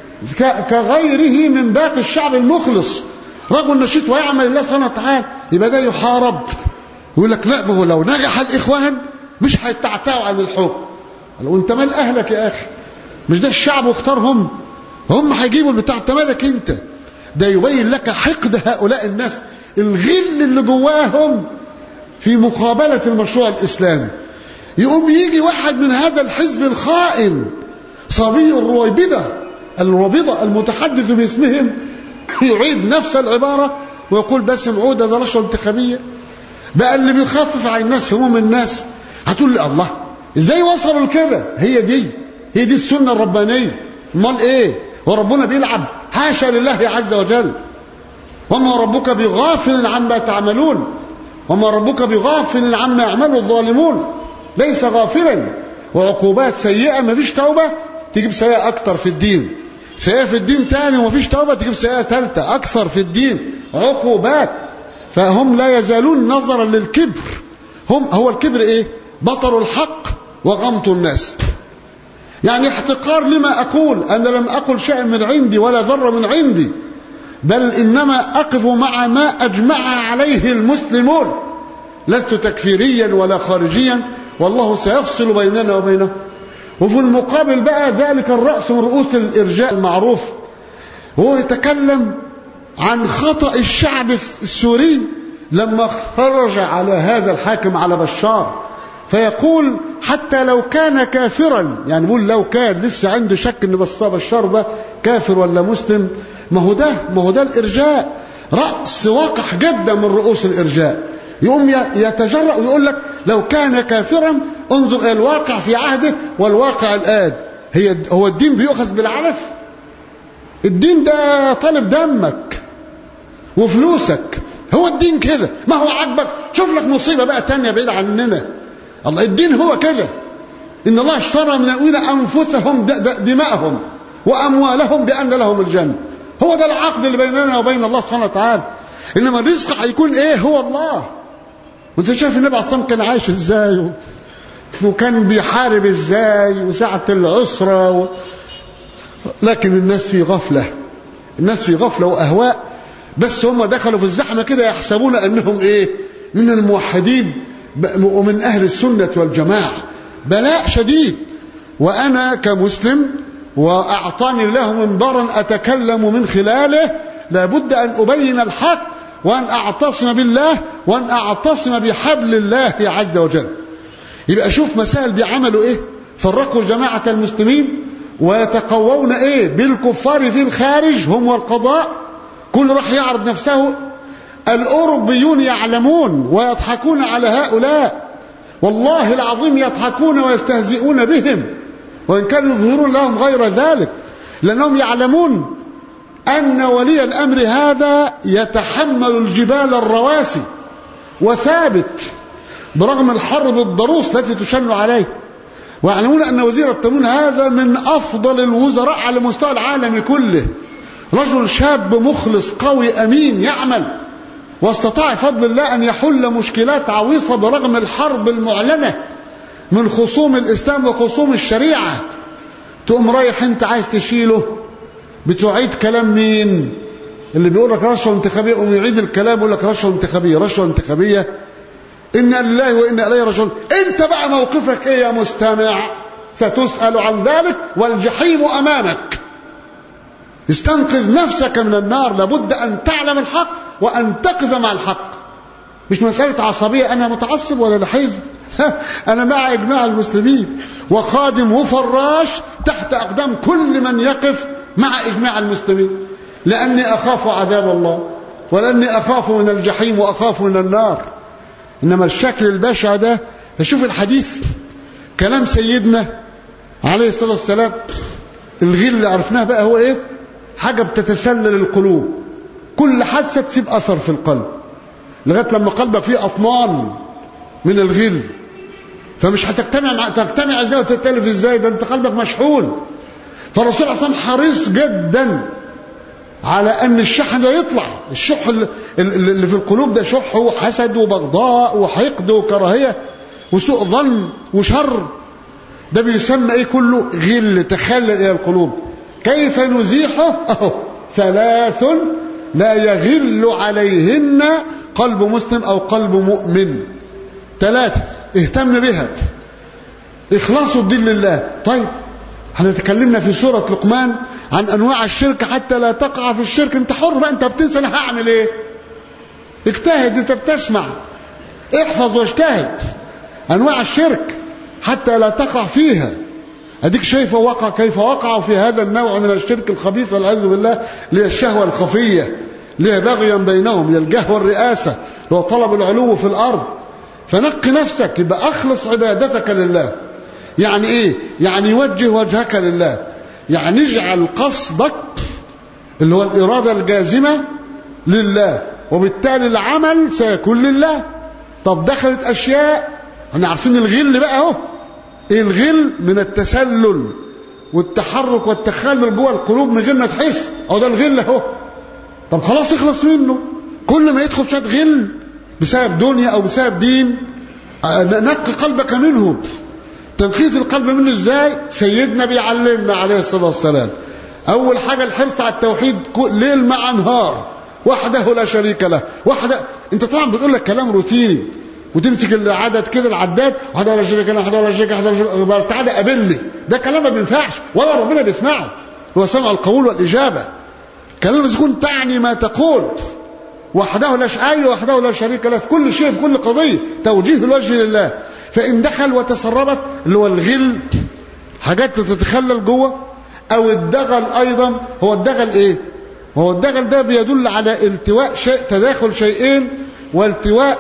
كغيره من باقي الشعب المخلص، رجل نشيط ويعمل الله سبحانه وتعالى. يبقى ده يحارب. يقول لك لا، ما هو لو نجح الإخوان مش هيتعتعوا عن الحكم. وانت مال أهلك يا أخي؟ مش ده الشعب واختارهم؟ هم هيجيبوا البتاع، انت مالك انت؟ ده يبين لك حقد هؤلاء الناس، الغل اللي جواهم في مقابلة المشروع الإسلامي. يقوم يجي واحد من هذا الحزب الخائن، صبي الرويبضة المتحدث باسمهم، يعيد نفس العبارة ويقول باسم عودة ده رشوة انتخابية. بقى اللي بيخفف عن الناس هموم الناس. هتقول لي الله ازاي وصلوا لكده؟ هي دي السنة الربانية. امال ايه؟ وربنا بيلعب؟ حاشا لله عز وجل. وما ربك بغافل عما تعملون، وما ربك بغافل عما يعمل الظالمون. ليس غافلا. وعقوبات سيئة ما فيش توبة تجيب سيئة أكتر في الدين، سيئة في الدين تاني وما فيش توبة تجيب سيئة ثالثة أكثر في الدين، عقوبات. فهم لا يزالون نظرا للكبر. هو الكبر ايه؟ بطر الحق وغمط الناس. يعني احتقار لما أقول. أنا لم أقل شيء من عندي ولا ذرة من عندي، بل إنما أقف مع ما أجمع عليه المسلمون. لست تكفيريا ولا خارجيا، والله سيفصل بيننا وبينه. وفي المقابل بقى ذلك الرأس من رؤوس الإرجاء المعروف، وهو يتكلم عن خطأ الشعب السوري لما خرج على هذا الحاكم على بشار، فيقول حتى لو كان كافرا، يعني بيقول لو كان لسه عنده شك ان بشار ده كافر ولا مسلم، ما هو ده الإرجاء، رأس وقح جدا من رؤوس الإرجاء. يقوم يتجرأ ويقول لك لو كان كافرا انظر الى الواقع في عهده والواقع الآن. هو الدين بيؤخذ بالعلف؟ الدين ده طالب دمك وفلوسك. هو الدين كده؟ ما هو عاجبك شوف لك مصيبة بقى تانية بعيد عننا. الله الدين هو كده. إن الله اشترى من المؤمنين أنفسهم دماءهم وأموالهم بأن لهم الجنة. هو ده العقد اللي بيننا وبين الله سبحانه وتعالى. إنما الرزق هيكون إيه؟ هو الله. وانت شايف النبي عليه الصلاة والسلام كان عايش إزاي وكان بيحارب إزاي وساعة العسرة لكن الناس في غفلة وأهواء. بس هم دخلوا في الزحمة كده يحسبون أنهم إيه؟ من الموحدين ومن أهل السنة والجماعة. بلاء شديد. وأنا كمسلم وأعطاني الله منبرا أتكلم من خلاله لابد أن أبين الحق وأن أعتصم بالله وأن أعتصم بحبل الله عز وجل. يبقى شوف مسائل بيعملوا إيه؟ فرقوا جماعة المسلمين ويتقوون إيه؟ بالكفار في الخارج هم والقضاء. كل راح يعرض نفسه. الأوروبيون يعلمون ويضحكون على هؤلاء، والله العظيم يضحكون ويستهزئون بهم وإن كانوا يظهرون لهم غير ذلك، لأنهم يعلمون أن ولي الأمر هذا يتحمل الجبال الرواسي وثابت برغم الحرب الضروس التي تشن عليه. ويعلمون أن وزير التموين هذا من أفضل الوزراء على مستوى العالم كله، رجل شاب مخلص قوي أمين يعمل، واستطاع بفضل الله أن يحل مشكلات عويصة برغم الحرب المعلنة من خصوم الإسلام وخصوم الشريعة. تقوم رايح أنت عايز تشيله، بتعيد كلام مين؟ اللي بيقول لك رشوة انتخابية، قوم يعيد الكلام يقول لك رشوة انتخابية. إنا لله وإنا إليه راجعون. أنت بقى موقفك إيه يا مستمع؟ ستسأل عن ذلك والجحيم أمامك. استنقذ نفسك من النار. لابد أن تعلم الحق وأن تقف مع الحق. مش مسألة عصبية أنا متعصب ولا لحزب. أنا مع إجماع المسلمين وخادم وفراش تحت أقدام كل من يقف مع إجماع المسلمين، لأني أخاف عذاب الله ولأني أخاف من الجحيم وأخاف من النار. إنما الشكل البشع ده، فشوف الحديث كلام سيدنا عليه الصلاة والسلام. الغير اللي عرفناه بقى هو إيه؟ حاجة بتتسلل القلوب. كل حادثة تسيب أثر في القلب لغاية لما قلبك فيه أطنان من الغل. فمش تجتمع ازاي وتتلف ازاي؟ ده انت قلبك مشحون. فالرسول عليه الصلاة والسلام حريص جدا على ان الشح ده يطلع. الشح اللي في القلوب ده شح وحسد وبغضاء وحقد وكراهية وسوء ظن وشر. ده بيسمى ايه؟ كله غل تخلل الى القلوب. كيف نزيحه؟ اهو 3 لا يغل عليهن قلب مسلم او قلب مؤمن. 3 اهتم بها. اخلاص الدين لله. طيب احنا تكلمنا في سورة لقمان عن انواع الشرك حتى لا تقع في الشرك. انت حر بقى، انت بتنسى انا هعمل ايه؟ اجتهد، انت بتسمع، احفظ واجتهد انواع الشرك حتى لا تقع فيها. اديك شايف كيف وقعوا في هذا النوع من الشرك الخبيث والعياذ بالله، اللي هي الشهوة الخفية، اللي هي بغيا بينهم، اللي هي الجهوة الرئاسة، اللي هو طلب العلو في الارض. فنقي نفسك، يبقى اخلص عبادتك لله. يعني ايه؟ يعني وجه وجهك لله، يعني اجعل قصدك اللي هو الإرادة الجازمة لله، وبالتالي العمل سيكون لله. طب دخلت أشياء، احنا عارفين الغل بقى اهو. ايه الغل؟ من التسلل والتحرك والتخلل جوه القلوب من غير ما تحس، اهو ده الغل اهو. طب خلاص اخلص منه. كل ما يدخل شوية غل بسبب دنيا او بسبب دين، نقي قلبك منه. تنقية القلب منه ازاي؟ سيدنا بيعلمنا عليه الصلاة والسلام. اول حاجة الحرص على التوحيد ليل مع نهار، وحده لا شريك له. انت طبعا بتقول لك كلام روتيني وتمسك العدد كده، العداد، وحده لا شريك له، وحده لا شريك له، تعالى قابلني. ده كلام ما بينفعش ولا ربنا بيسمعه. هو سمع القول والإجابة. كلام يكون تعني ما تقول. وحده لا شريك له في كل شيء، في كل قضية، توجيه الوجه لله. فإن دخل وتسربت اللي هو الغل، حاجات تتخلل جوه، أو الدغل أيضا. هو الدغل إيه؟ هو الدغل ده بيدل على التواء شيء، تداخل شيئين والتواء،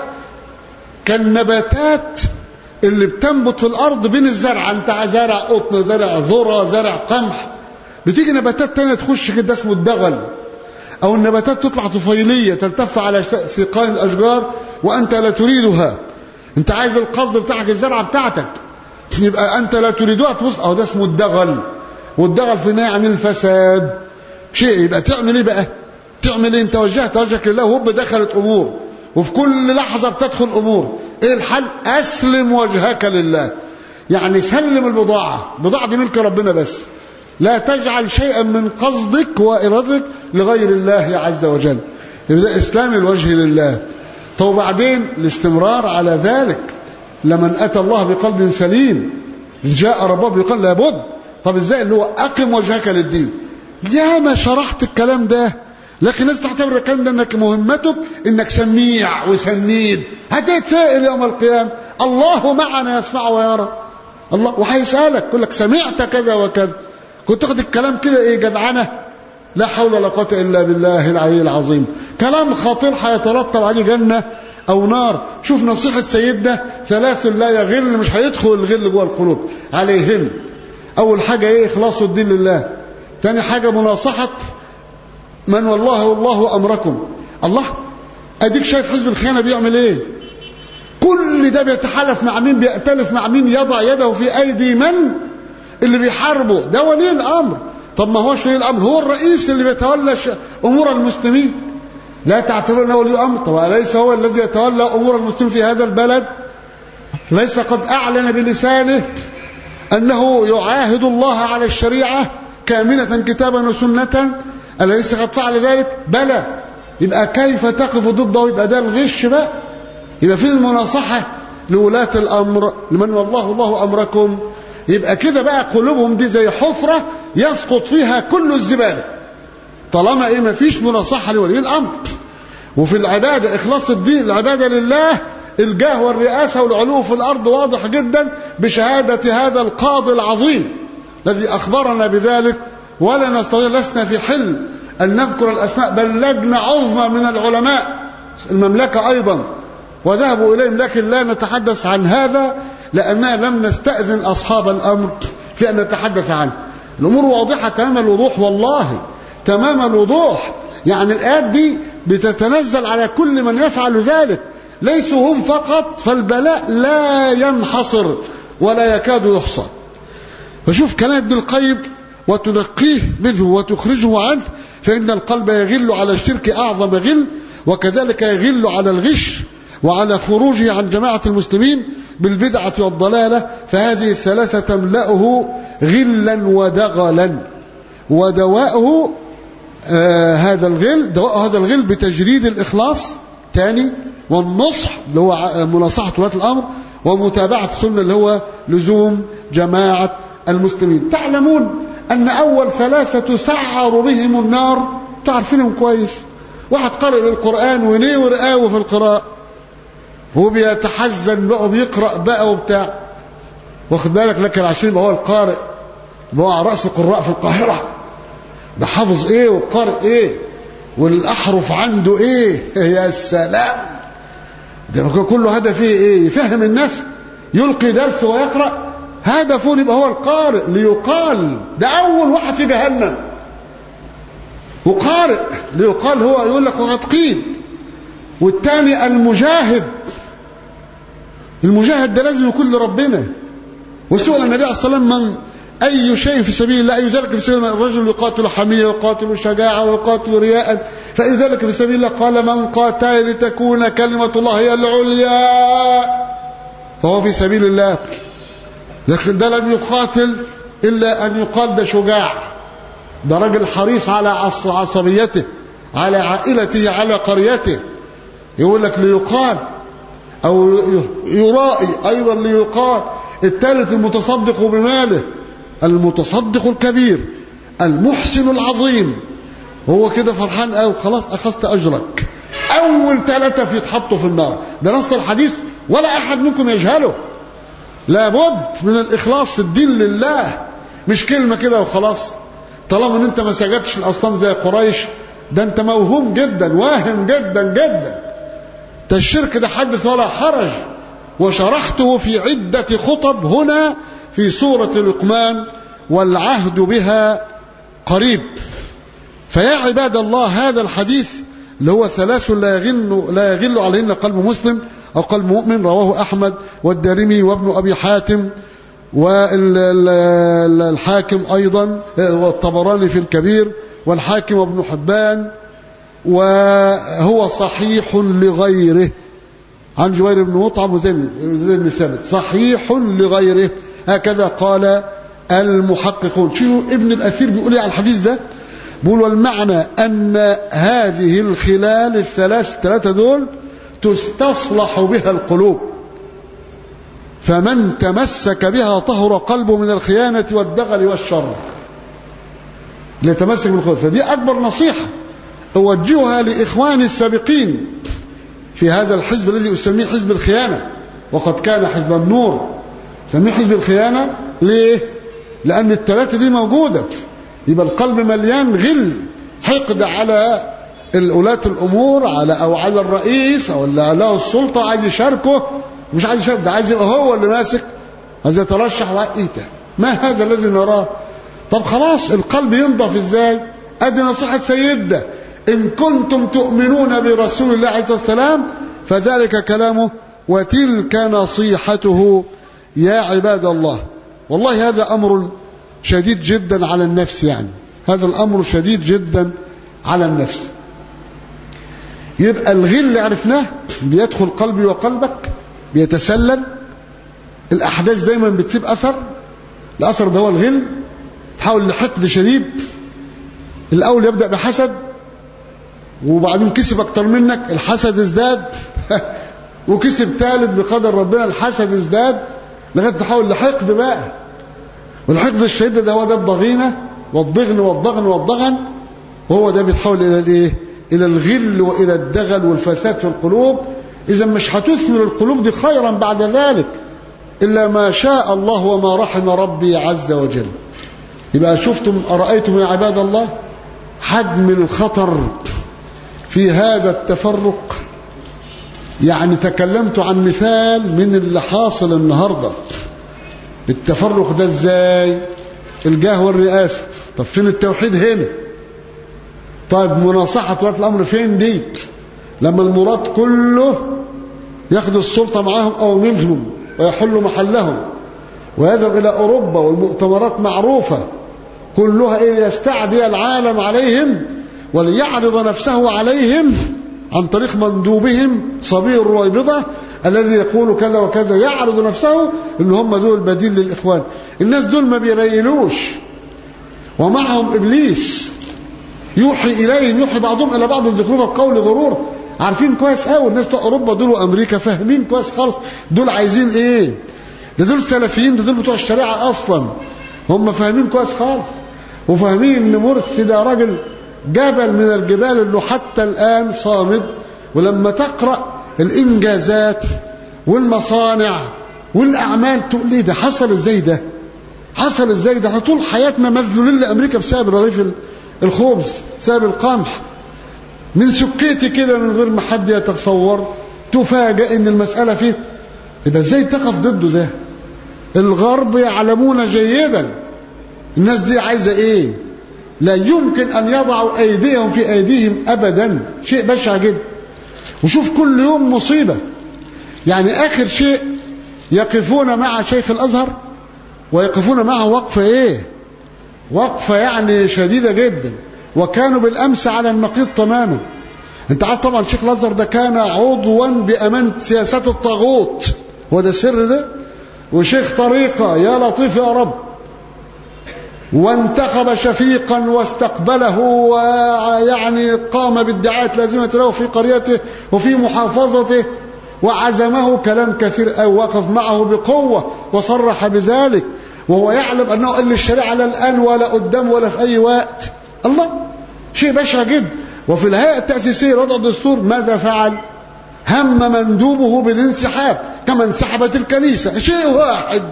كالنباتات اللي بتنبت في الأرض بين الزرع. أنت زرع قطن، زرع ذرة، زرع قمح، بتيجي نباتات تانية تخش كده، اسمه الدغل. أو النباتات تطلع طفيلية تلتف على ساقين الأشجار وأنت لا تريدها. انت عايز القصد بتاعك الزرعه بتاعتك، يبقى انت لا تريدها، تبص اهو ده اسمه الدغل. والدغل في النهايه عن الفساد شيء. يبقى تعمل ايه بقى؟ تعمل ايه؟ انت وجهت وجهك لله وهوب دخلت امور، وفي كل لحظه بتدخل امور. ايه الحل؟ اسلم وجهك لله، يعني سلم البضاعه دي ملك ربنا بس. لا تجعل شيئا من قصدك وارادتك لغير الله عز وجل. يبقى اسلام الوجه لله. طب وبعدين الاستمرار على ذلك. لمن أتى الله بقلب سليم جاء ربه بقلب لابد. طب ازاي؟ اللي هو أقم وجهك للدين. يا ما شرحت الكلام ده، لكن الناس تعتبر الكلام ده انك مهمتك انك سميع وسنيد. هتتسائل يوم القيامة، الله معنا يسمع ويرى. الله وهيسألك، يقول لك سمعت كذا وكذا، كنت تاخد الكلام كده ايه؟ جدعنة؟ لا حول ولا قوة إلا بالله العلي العظيم. كلام خطير هيترتب عليه جنة أو نار. شوف نصيحة سيدنا 3 لا يغل، مش هيدخل الغل جوه القلوب عليهن. أول حاجة إيه؟ إخلاص الدين لله. ثاني حاجة مناصحة من والله أمركم. الله أديك شايف حزب الخيانة بيعمل إيه؟ كل ده بيتحالف مع مين؟ بيأتلف مع مين؟ يضع يده في أيدي من؟ اللي بيحاربه. ده ولي الأمر. طب ما هوش ولي الأمر، هو الرئيس اللي بيتولى أمور المسلمين. لا تعتبر أنه ولي الأمر. طب أليس هو الذي يتولى أمور المسلمين في هذا البلد؟ ليس قد أعلن بلسانه أنه يعاهد الله على الشريعة كاملة كتابا وسنة؟ أليس قد فعل ذلك؟ بلى. يبقى كيف تقف ضده؟ يبقى ده الغش بقى. يبقى في المناصحة لولاة الأمر، لمن الله أمركم. يبقى كده بقى قلوبهم دي زي حفرة يسقط فيها كل الزبالة، طالما ايه؟ ما فيش مناصحة لولي الأمر. وفي العبادة إخلاص الدين، العبادة لله، الجاه والرئاسة والعلو في الأرض واضح جدا بشهادة هذا القاضي العظيم الذي أخبرنا بذلك. ولا نستطيع، لسنا في حل أن نذكر الأسماء، بل لجنة عظمى من العلماء المملكة أيضا وذهبوا إليهم، لكن لا نتحدث عن هذا لأننا لم نستأذن أصحاب الأمر في أن نتحدث عنه. الأمور واضحة تمام الوضوح، والله تمام الوضوح. يعني الآيات دي بتتنزل على كل من يفعل ذلك. ليسوا هم فقط، فالبلاء لا ينحصر ولا يكاد يحصى. فشوف كلام ابن القيم وتنقيه منه وتخرجه عنه، فإن القلب يغل على الشرك أعظم غل، وكذلك يغل على الغش وعلى خروجه عن جماعة المسلمين بالبدعة والضلالة. فهذه الثلاثة تملأه غلا ودغلا، ودواءه هذا الغل بتجريد الإخلاص تاني، والنصح اللي هو مناصحة ولاة الأمر، ومتابعة السنة اللي هو لزوم جماعة المسلمين. تعلمون أن أول ثلاثة تسعر بهم النار، تعرفينهم كويس. واحد قارئ للقرآن وليه ورقاوه في القراءة، هو بيتحزن بقى وبيقرأ بقى وبتاع، واخد بالك، لكن عشان يبقى هو القارئ، هو على رأس القراء في القاهرة، ده حافظ ايه وقارئ ايه والأحرف عنده ايه. يا سلام، ده كله هدفه ايه؟ يفهم الناس، يلقي درس ويقرأ، هدفه يبقى هو القارئ ليقال ده أول واحد في جهنم، وقارئ ليقال هو يقول لك وقد قيل. والثاني المجاهد، المجاهد ده لازم يكون لربنا. وسئل النبي عليه الصلاة والسلام من أي شيء في سبيل الله؟ أي ذلك في سبيل الله؟ الرجل يقاتل حمية ويقاتل شجاعة ويقاتل رياء، فأي ذلك في سبيل الله؟ قال من قاتل لتكون كلمة الله هي العليا فهو في سبيل الله. لكن ده لم يقاتل إلا أن يقال ده شجاع، ده راجل حريص على عصبيته، على عائلته، على قريته، يقول لك ليقال، أو يرائي أيضا ليقال. الثالث المتصدق بماله، المتصدق الكبير، المحسن العظيم، هو كده فرحان أو خلاص أخذت أجرك. أول ثلاثة في يتحطوا في النار، ده نص الحديث ولا أحد منكم يجهله. لابد من الإخلاص في الدين لله، مش كلمة كده وخلاص. طالما ان انت ما سجدتش الأصنام زي قريش، ده انت موهوم جدا، واهم جدا جدا. ده الشرك ده حدث ولا حرج، وشرحته في عدة خطب هنا في سورة لقمان، والعهد بها قريب. فيا عباد الله، هذا الحديث اللي هو ثلاث لا يغل عليهن قلب مسلم أو قلب مؤمن، رواه أحمد والدارمي وابن أبي حاتم والحاكم أيضا، والطبراني في الكبير، والحاكم وابن حبان، وهو صحيح لغيره عن جبير بن مطعم وزيد بن ثابت، صحيح لغيره، هكذا قال المحققون. شوفوا ابن الأثير بيقول على الحديث ده، بيقول والمعنى أن هذه الخلال الثلاثة دول تستصلح بها القلوب، فمن تمسك بها طهر قلبه من الخيانة والدغل والشر. ليتمسك بالقلوب، فدي أكبر نصيحة أوجهها لإخواني السابقين في هذا الحزب الذي أسميه حزب الخيانة، وقد كان حزب النور. سميه حزب الخيانة ليه؟ لأن الثلاثة دي موجودة، يبقى القلب مليان غل، حقد على ولاة الأمور، أو على الرئيس أو اللي له السلطة، عايز يشاركه، مش عايز يشارك، ده عايز يبقى هو اللي ماسك، عايز يترشح. إيه ده؟ ما هذا الذي نراه؟ طب خلاص القلب ينضف ازاي؟ ادي نصيحة سيدة، إن كنتم تؤمنون برسول الله عليه الصلاة والسلام فذلك كلامه وتلك نصيحته يا عباد الله. والله هذا أمر شديد جدا على النفس، يعني هذا الأمر شديد جدا على النفس. يبقى الغل عرفناه بيدخل قلبي وقلبك، بيتسلل، الأحداث دايما بتسيب أثر، الأثر ده هو الغل، تحول لحقد شديد. الأول يبدأ بحسد، وبعدين كسب أكتر منك، الحسد ازداد وكسب ثالث بقدر ربنا، الحسد ازداد لغاية تحول لحقد بقى. والحقد الشديد ده هو ده الضغينة والضغن والضغن والضغن، وهو ده بيتحول إلى الإيه؟ إلى الغل وإلى الدغل والفساد في القلوب. إذا مش هتثمر القلوب دي خيرا بعد ذلك إلا ما شاء الله وما رحم ربي عز وجل. يبقى شفتم أرأيتم يا عباد الله حجم الخطر في هذا التفرق. يعني تكلمت عن مثال من اللي حاصل النهاردة. التفرق ده ازاي؟ الجاه والرئاسة، طب فين التوحيد هنا؟ طيب مناصحة ولاة الأمر فين دي؟ لما المراد كله ياخدوا السلطة معاهم أو منهم ويحلوا محلهم، ويذهب إلى أوروبا والمؤتمرات معروفة كلها يستعدي العالم عليهم وليعرض نفسه عليهم عن طريق مندوبهم صبي الرويبضة الذي يقول كذا وكذا، يعرض نفسه إن هم دول بديل للإخوان. الناس دول ما بيريلوش، ومعهم إبليس يوحي إليهم، يوحي بعضهم إلى بعض الزخرف القول غرور. عارفين كويس قوي الناس بتوع أوروبا دول وأمريكا، فاهمين كويس خالص دول عايزين إيه. ده دول سلفيين، ده دول بتوع الشريعة أصلا، هم فاهمين كويس خالص، وفاهمين إن مرسي ده راجل جبل من الجبال اللي حتى الآن صامد. ولما تقرأ الإنجازات والمصانع والأعمال تقول لي ده حصل إزاي، ده حصل إزاي، ده طول حياتنا مذلولين لأمريكا بسبب رغيف الخبز، بسبب القمح. من سكيتي كده من غير ما حد يتصور تفاجئ إن المسألة فيه. يبقى إزاي تقف ضده ده؟ الغرب يعلمون جيدا الناس دي عايزة إيه. لا يمكن أن يضعوا أيديهم في أيديهم أبدا، شيء بشع جدا. وشوف كل يوم مصيبة. يعني آخر شيء يقفون مع شيخ الأزهر ويقفون معه وقفة إيه، وقفة يعني شديدة جدا. وكانوا بالأمس على النقيض تماما. انت عارف طبعا شيخ الأزهر ده كان عضوا بأمانة سياسات الطاغوت، وده سر ده، وشيخ طريقة يا لطيف يا رب، وانتخب شفيقا واستقبله، ويعني قام بالدعاية لازمة له في قريته وفي محافظته، وعزمه كلام كثير أو وقف معه بقوة وصرح بذلك، وهو يعلم أنه قال الشريعة لا الآن ولا قدام ولا في أي وقت. الله، شيء بشع جدا. وفي الهيئة التأسيسية وضع الدستور ماذا فعل؟ هم مندوبه بالانسحاب كما انسحبت الكنيسة. شيء واحد.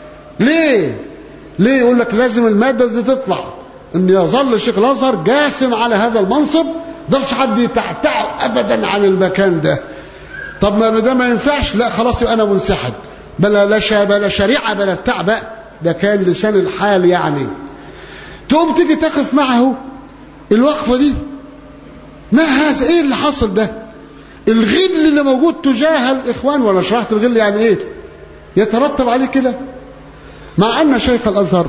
ليه يقول لك لازم المادة دي تطلع، ان يظل الشيخ الازهر جاثم على هذا المنصب، مقدرش حد يتعتعه ابدا عن المكان ده. طب ما ده ما ينفعش، لا خلاص يبقى انا منسحب، بلا شريعه بلا بتاع بقى. ده كان لسان الحال يعني. تقوم تيجي تقف معه الوقفه دي، ما هذا؟ ايه اللي حصل ده؟ الغل اللي موجود تجاه الاخوان، ولا شرحت الغل يعني ايه؟ يترتب عليه كده. مع أن شيخ الأزهر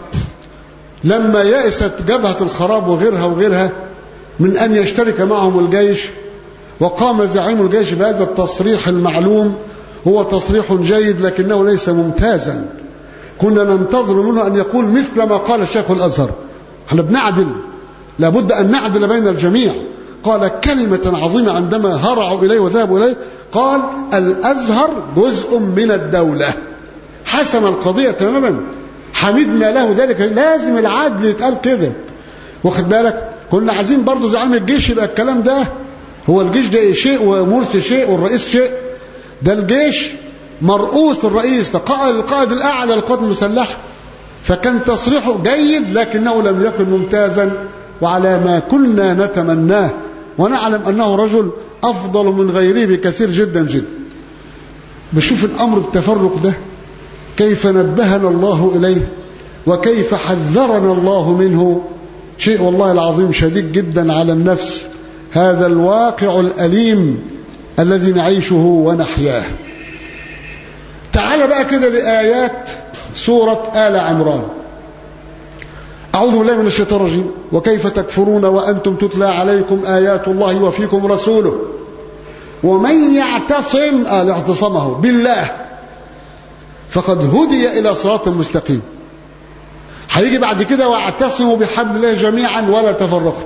لما يأست جبهة الخراب وغيرها من أن يشترك معهم الجيش، وقام زعيم الجيش بهذا التصريح المعلوم، هو تصريح جيد لكنه ليس ممتازا. كنا ننتظر منه أن يقول مثل ما قال الشيخ الأزهر. احنا بنعدل، لابد أن نعدل بين الجميع. قال كلمة عظيمة عندما هرعوا إليه وذهبوا إليه، قال الأزهر جزء من الدولة. حسم القضية تماما، حمدنا له ذلك. لازم العدل يتقال كده، واخد بالك؟ كنا عايزين برضو زعيم الجيش يبقى الكلام ده. هو الجيش ده شيء ومرسي شيء والرئيس شيء. ده الجيش مرؤوس الرئيس، القائد الأعلى للقوات المسلحة. فكان تصريحه جيد لكنه لم يكن ممتازا وعلى ما كنا نتمناه، ونعلم أنه رجل أفضل من غيره بكثير جدا جدا. بشوف الأمر التفرق ده كيف نبهنا الله إليه وكيف حذرنا الله منه. شيء والله العظيم شديد جدا على النفس، هذا الواقع الأليم الذي نعيشه ونحياه. تعال بقى كده لآيات سورة آل عمران. أعوذ بالله من الشيطان الرجيم. وكيف تكفرون وأنتم تتلى عليكم آيات الله وفيكم رسوله ومن يعتصم اعتصمه بالله فقد هدي إلى صراط مستقيم. هيجي بعد كده واعتصموا بحبل الله جميعا ولا تفرقوا.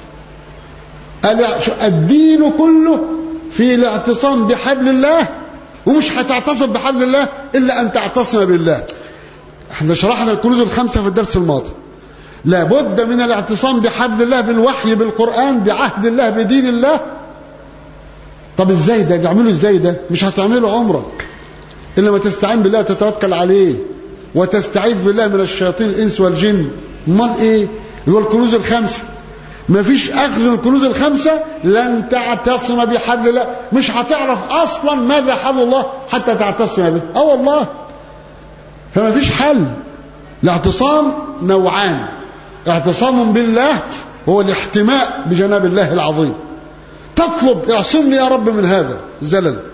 الدين كله في الاعتصام بحبل الله، ومش هتعتصم بحبل الله إلا أن تعتصم بالله. احنا شرحنا الكنوز الخمسة في الدرس الماضي. لابد من الاعتصام بحبل الله، بالوحي، بالقرآن، بعهد الله، بدين الله. طب ازاي ده؟ نعمله ازاي ده؟ مش هتعمله عمرك إلا ما تستعين بالله وتتوكل عليه وتستعيذ بالله من الشياطين الإنس والجن. امال ايه؟ هو الكنوز الخمسة. ما فيش أخذ من الكنوز الخمسة لن تعتصم بحبل الله. مش هتعرف أصلا ماذا حبل الله حتى تعتصم به. والله. فما فيش حل. الاعتصام نوعان: اعتصام بالله هو الاحتماء بجناب الله العظيم، تطلب اعصمني يا رب من هذا الزلل.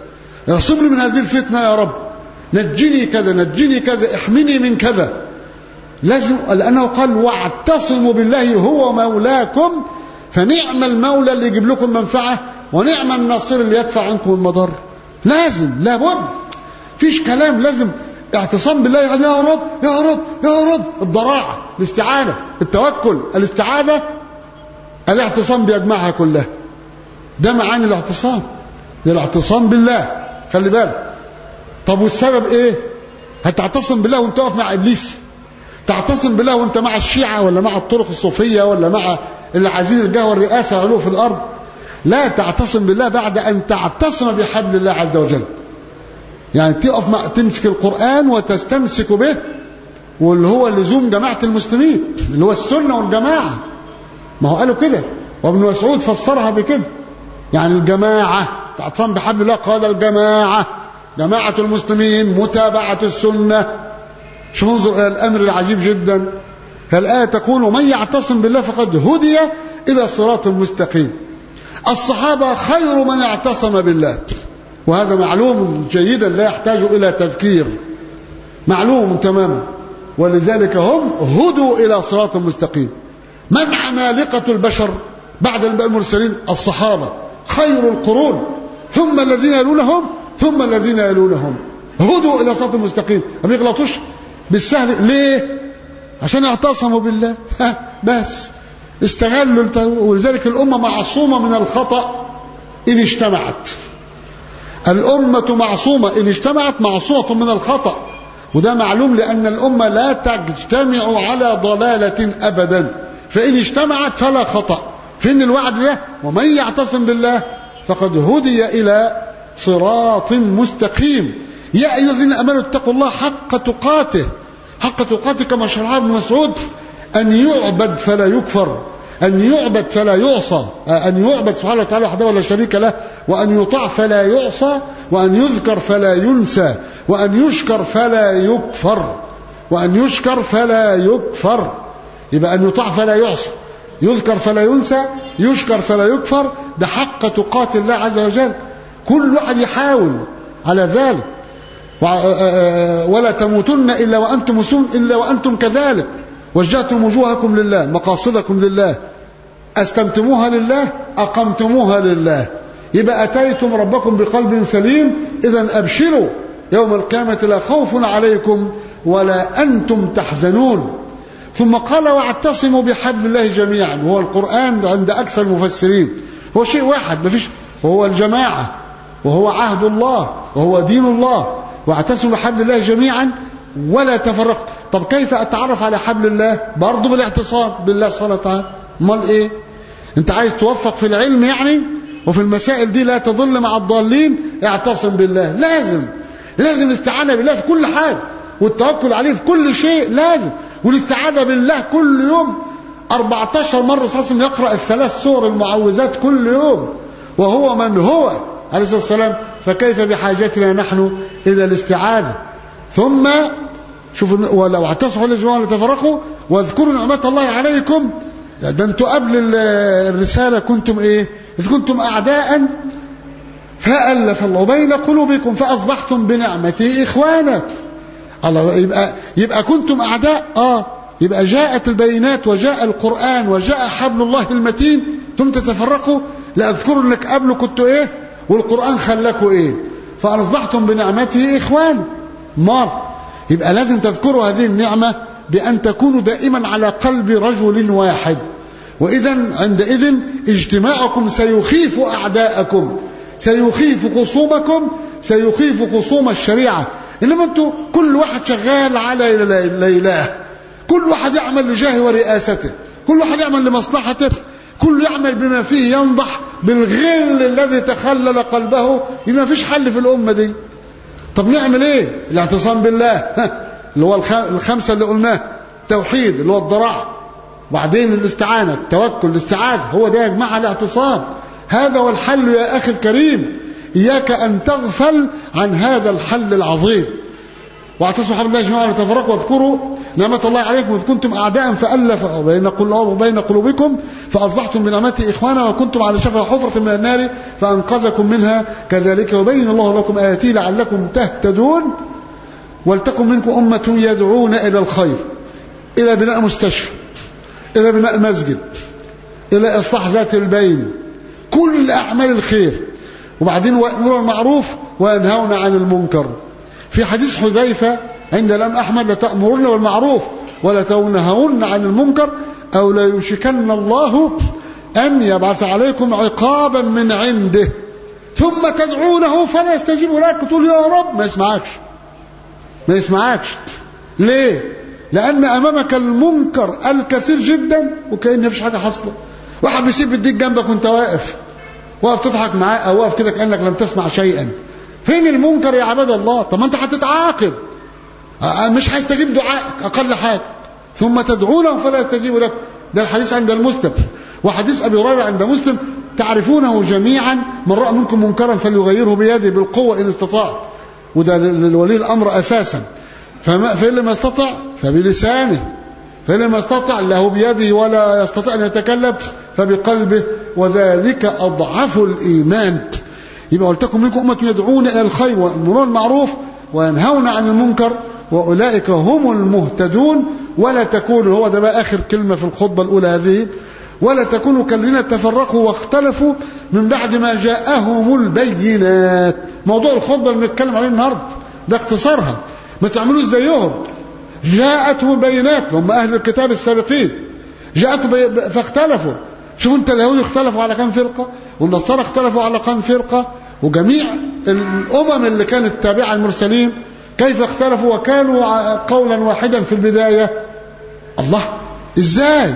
اعصمني من هذه الفتنة يا رب، نجني كذا نجني كذا، احمني من كذا. لازم، لأنه قال واعتصموا بالله هو مولاكم، فنعم المولى اللي يجيب لكم المنفعة ونعم الناصر اللي يدفع عنكم المضر. لازم، لابد، فيش كلام، لازم اعتصام بالله. يعني يا رب يا رب يا رب، الضراعة، الاستعانة، التوكل، الاستعاذة، الاعتصام بيجمعها كلها. ده معاني الاعتصام، ده الاعتصام بالله. خلي بالك. طب والسبب ايه؟ هتعتصم بالله وانت واقف مع ابليس؟ تعتصم بالله وانت مع الشيعة ولا مع الطرق الصوفية ولا مع اللي عايزين الجاه والرئاسة وعلو في الارض؟ لا، تعتصم بالله بعد ان تعتصم بحبل الله عز وجل. يعني تقف تمسك القرآن وتستمسك به، واللي هو لزوم جماعة المسلمين، اللي هو السنة والجماعة. ما هو قالوا كده، وابن مسعود فسرها بكده. يعني الجماعة، تعتصم بحبل الله، قال الجماعة، جماعة المسلمين، متابعة السنة. شوف انظر إلى الأمر العجيب جدا. الآية تقول ومن يعتصم بالله فقد هدي إلى صراط مستقيم. الصحابة خير من اعتصم بالله، وهذا معلوم جيدا لا يحتاج إلى تذكير، معلوم تماما. ولذلك هم هدوا إلى صراط مستقيم. من عمالقة البشر بعد المرسلين؟ الصحابة، خير القرون، ثم الذين يلونهم ثم الذين يلونهم. هدوا إلى صراط مستقيم، ما بيغلطوش بالسهل. ليه؟ عشان اعتصموا بالله بس، استغلوا. ولذلك الأمة معصومة من الخطأ إن اجتمعت. الأمة معصومة إن اجتمعت، معصومة من الخطأ. وده معلوم، لأن الأمة لا تجتمع على ضلالة أبدا، فإن اجتمعت فلا خطأ. فإن الوعد ده ومن يعتصم بالله فقد هدي إلى صراط مستقيم. يا أيها الذين آمنوا اتقوا الله حق تقاته، حق تقاته كما شرعه ابن مسعود، أن يعبد فلا يكفر، أن يعبد فلا يعصى، أن يعبد سبحانه وتعالى وحده ولا شريك له، وأن يطاع فلا يعصى، وأن يذكر فلا ينسى، وأن يشكر فلا يكفر، وأن يشكر فلا يكفر. يبقى أن يطاع فلا يعصى، يذكر فلا ينسى، يشكر فلا يكفر. ده حق تقات الله عز وجل. كل واحد يحاول على ذلك. ولا تموتن إلا وأنتم مسلمون إلا وأنتم كذلك، وجهتم وجوهكم لله، مقاصدكم لله، أستمتموها لله، أقمتموها لله. يبقى أتيتم ربكم بقلب سليم. إذن أبشروا يوم القيامة لا خوف عليكم ولا أنتم تحزنون. ثم قال واعتصموا بحبل الله جميعا، وهو القرآن عند أكثر المفسرين هو شيء واحد، ما فيش، وهو الجماعة، وهو عهد الله، وهو دين الله. واعتصموا بحبل الله جميعا ولا تفرقوا. طب كيف أتعرف على حبل الله؟ برضه بالاعتصام بالله سبحانه وتعالى. امال إيه؟ أنت عايز توفق في العلم يعني، وفي المسائل دي لا تضل مع الضالين، اعتصم بالله. لازم الاستعانة بالله في كل حال، والتوكل عليه في كل شيء لازم، والاستعاذة بالله كل يوم 14 مرة. صلى الله عليه وسلم يقرأ الثلاث سور المعوذات كل يوم، وهو من هو عليه الصلاة والسلام، فكيف بحاجتنا نحن إلى الاستعاذة؟ ثم شوفوا، ولو اعتصموا بالله ولا تفرقوا واذكروا نعمة الله عليكم. ده انتوا قبل الرسالة كنتم ايه؟ إذ كنتم أعداء فألف الله بين قلوبكم فأصبحتم بنعمته إخوانا. الله، يبقى كنتم أعداء. يبقى جاءت البينات وجاء القرآن وجاء حبل الله المتين، ثم تتفرقوا. لا، اذكروا انك قبله كنتوا ايه، والقرآن خلاكوا ايه، فأصبحتم بنعمته إخوان. يبقى لازم تذكروا هذه النعمة بأن تكونوا دائما على قلب رجل واحد. وإذن عندئذ اجتماعكم سيخيف أعداءكم، سيخيف خصومكم، سيخيف خصوم الشريعة. إنما أنتم كل واحد شغال على ليلاه، كل واحد يعمل لجاه ورئاسته، كل واحد يعمل لمصلحته، كل يعمل بما فيه ينضح بالغل الذي تخلل قلبه. ما فيش حل في الأمة دي. طب نعمل ايه؟ الاعتصام بالله اللي هو الخمسة اللي قلناه، التوحيد اللي هو الضراعة، وبعدين الاستعانة، التوكل، الاستعاذة، هو ده يا جماعة الاعتصام. هذا هو الحل يا أخي الكريم. إياك أن تغفل عن هذا الحل العظيم. واعتصموا بحبل الله جميعا ولا تفرقوا واذكروا نعمة الله عليكم إذ كنتم أعداء فألف بين قلوبكم فأصبحتم بنعمته إخوانا وكنتم على شفا حفرة من النار فأنقذكم منها كذلك يبين الله لكم آياته لعلكم تهتدون ولتكن منكم أمة يدعون إلى الخير، إلى بناء مستشفى، إلى بناء مسجد، إلى إصلاح ذات البين، كل أعمال الخير. وبعدين يأمرون المعروف وينهون عن المنكر. في حديث حذيفة عند الإمام أحمد لتأمرون بالمعروف ولا تنهون عن المنكر أو لا يوشكن الله أن يبعث عليكم عقابا من عنده ثم تدعونه فلا يستجيب لك، تقول يا رب ما يسمعكش. ليه؟ لأن أمامك المنكر الكثير جدا وكأن مفيش حاجة حصلت. واحد بيسيب الديك جنبك وانت واقف تضحك معاه أو واقف كده كأنك لم تسمع شيئا. فين المنكر يا عباد الله؟ طب ما انت هتتعاقب، مش هيستجيب دعائك أقل حاجة. ثم تدعونه فلا يستجيب لك، ده الحديث عند المسلم. وحديث أبي هريرة عند مسلم تعرفونه جميعا من رأى منكم منكرا فليغيره بيده بالقوة إن استطاع، وده لولي الأمر أساسا. فإن لم يستطع فبلسانه، فإن لم يستطع له بيده ولا يستطيع أن يتكلم فبقلبه، وذلك أضعف الإيمان. يبقى ولتكن منكم أمة يدعون إلى الخير ويأمرون بالمعروف وينهون عن المنكر وأولئك هم المهتدون. ولا تكونوا، هو ده بقى آخر كلمة في الخطبة الأولى هذه، ولا تكونوا كالذين تفرقوا واختلفوا من بعد ما جاءهم البينات. موضوع الخطبة اللي بنتكلم عليه النهارده ده اختصارها، ما تعملوش زيهم. جاءتهم البينات، هم أهل الكتاب السابقين، جاءتهم فاختلفوا. شوفوا انت، اليهود اختلفوا على كم فرقة والنصارى اختلفوا على كم فرقة، وجميع الأمم اللي كانت تابعة المرسلين كيف اختلفوا وكانوا قولا واحدا في البداية. الله، ازاي؟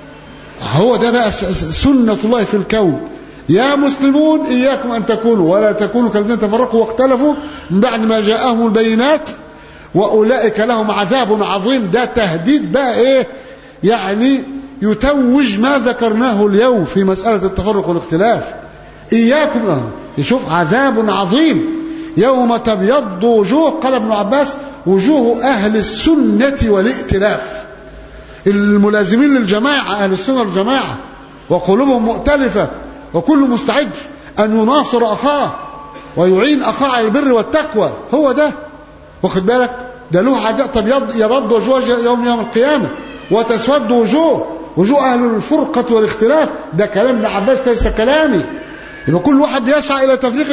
هو ده بقى سنة الله في الكون. يا مسلمون إياكم أن تكونوا ولا تكونوا كالذين تفرقوا واختلفوا من بعد ما جاءهم البينات وأولئك لهم عذاب عظيم. ده تهديد بقى إيه؟ يعني يتوج ما ذكرناه اليوم في مسألة التفرق والاختلاف. إياكم، يشوف عذاب عظيم يوم تبيض وجوه، قال ابن عباس وجوه أهل السنة والائتلاف، الملازمين للجماعة، أهل السنة والجماعة، وقلوبهم مؤتلفة وكل مستعد أن يناصر أخاه ويعين أخاه على البر والتقوى. هو ده، واخد بالك؟ ده له عذاب. طب يبض وجوه يوم القيامة وتسود وجوه أهل الفرقة والاختلاف. ده كلام ابن عباس ليس كلامي. يبقى كل واحد يسعى إلى تفريق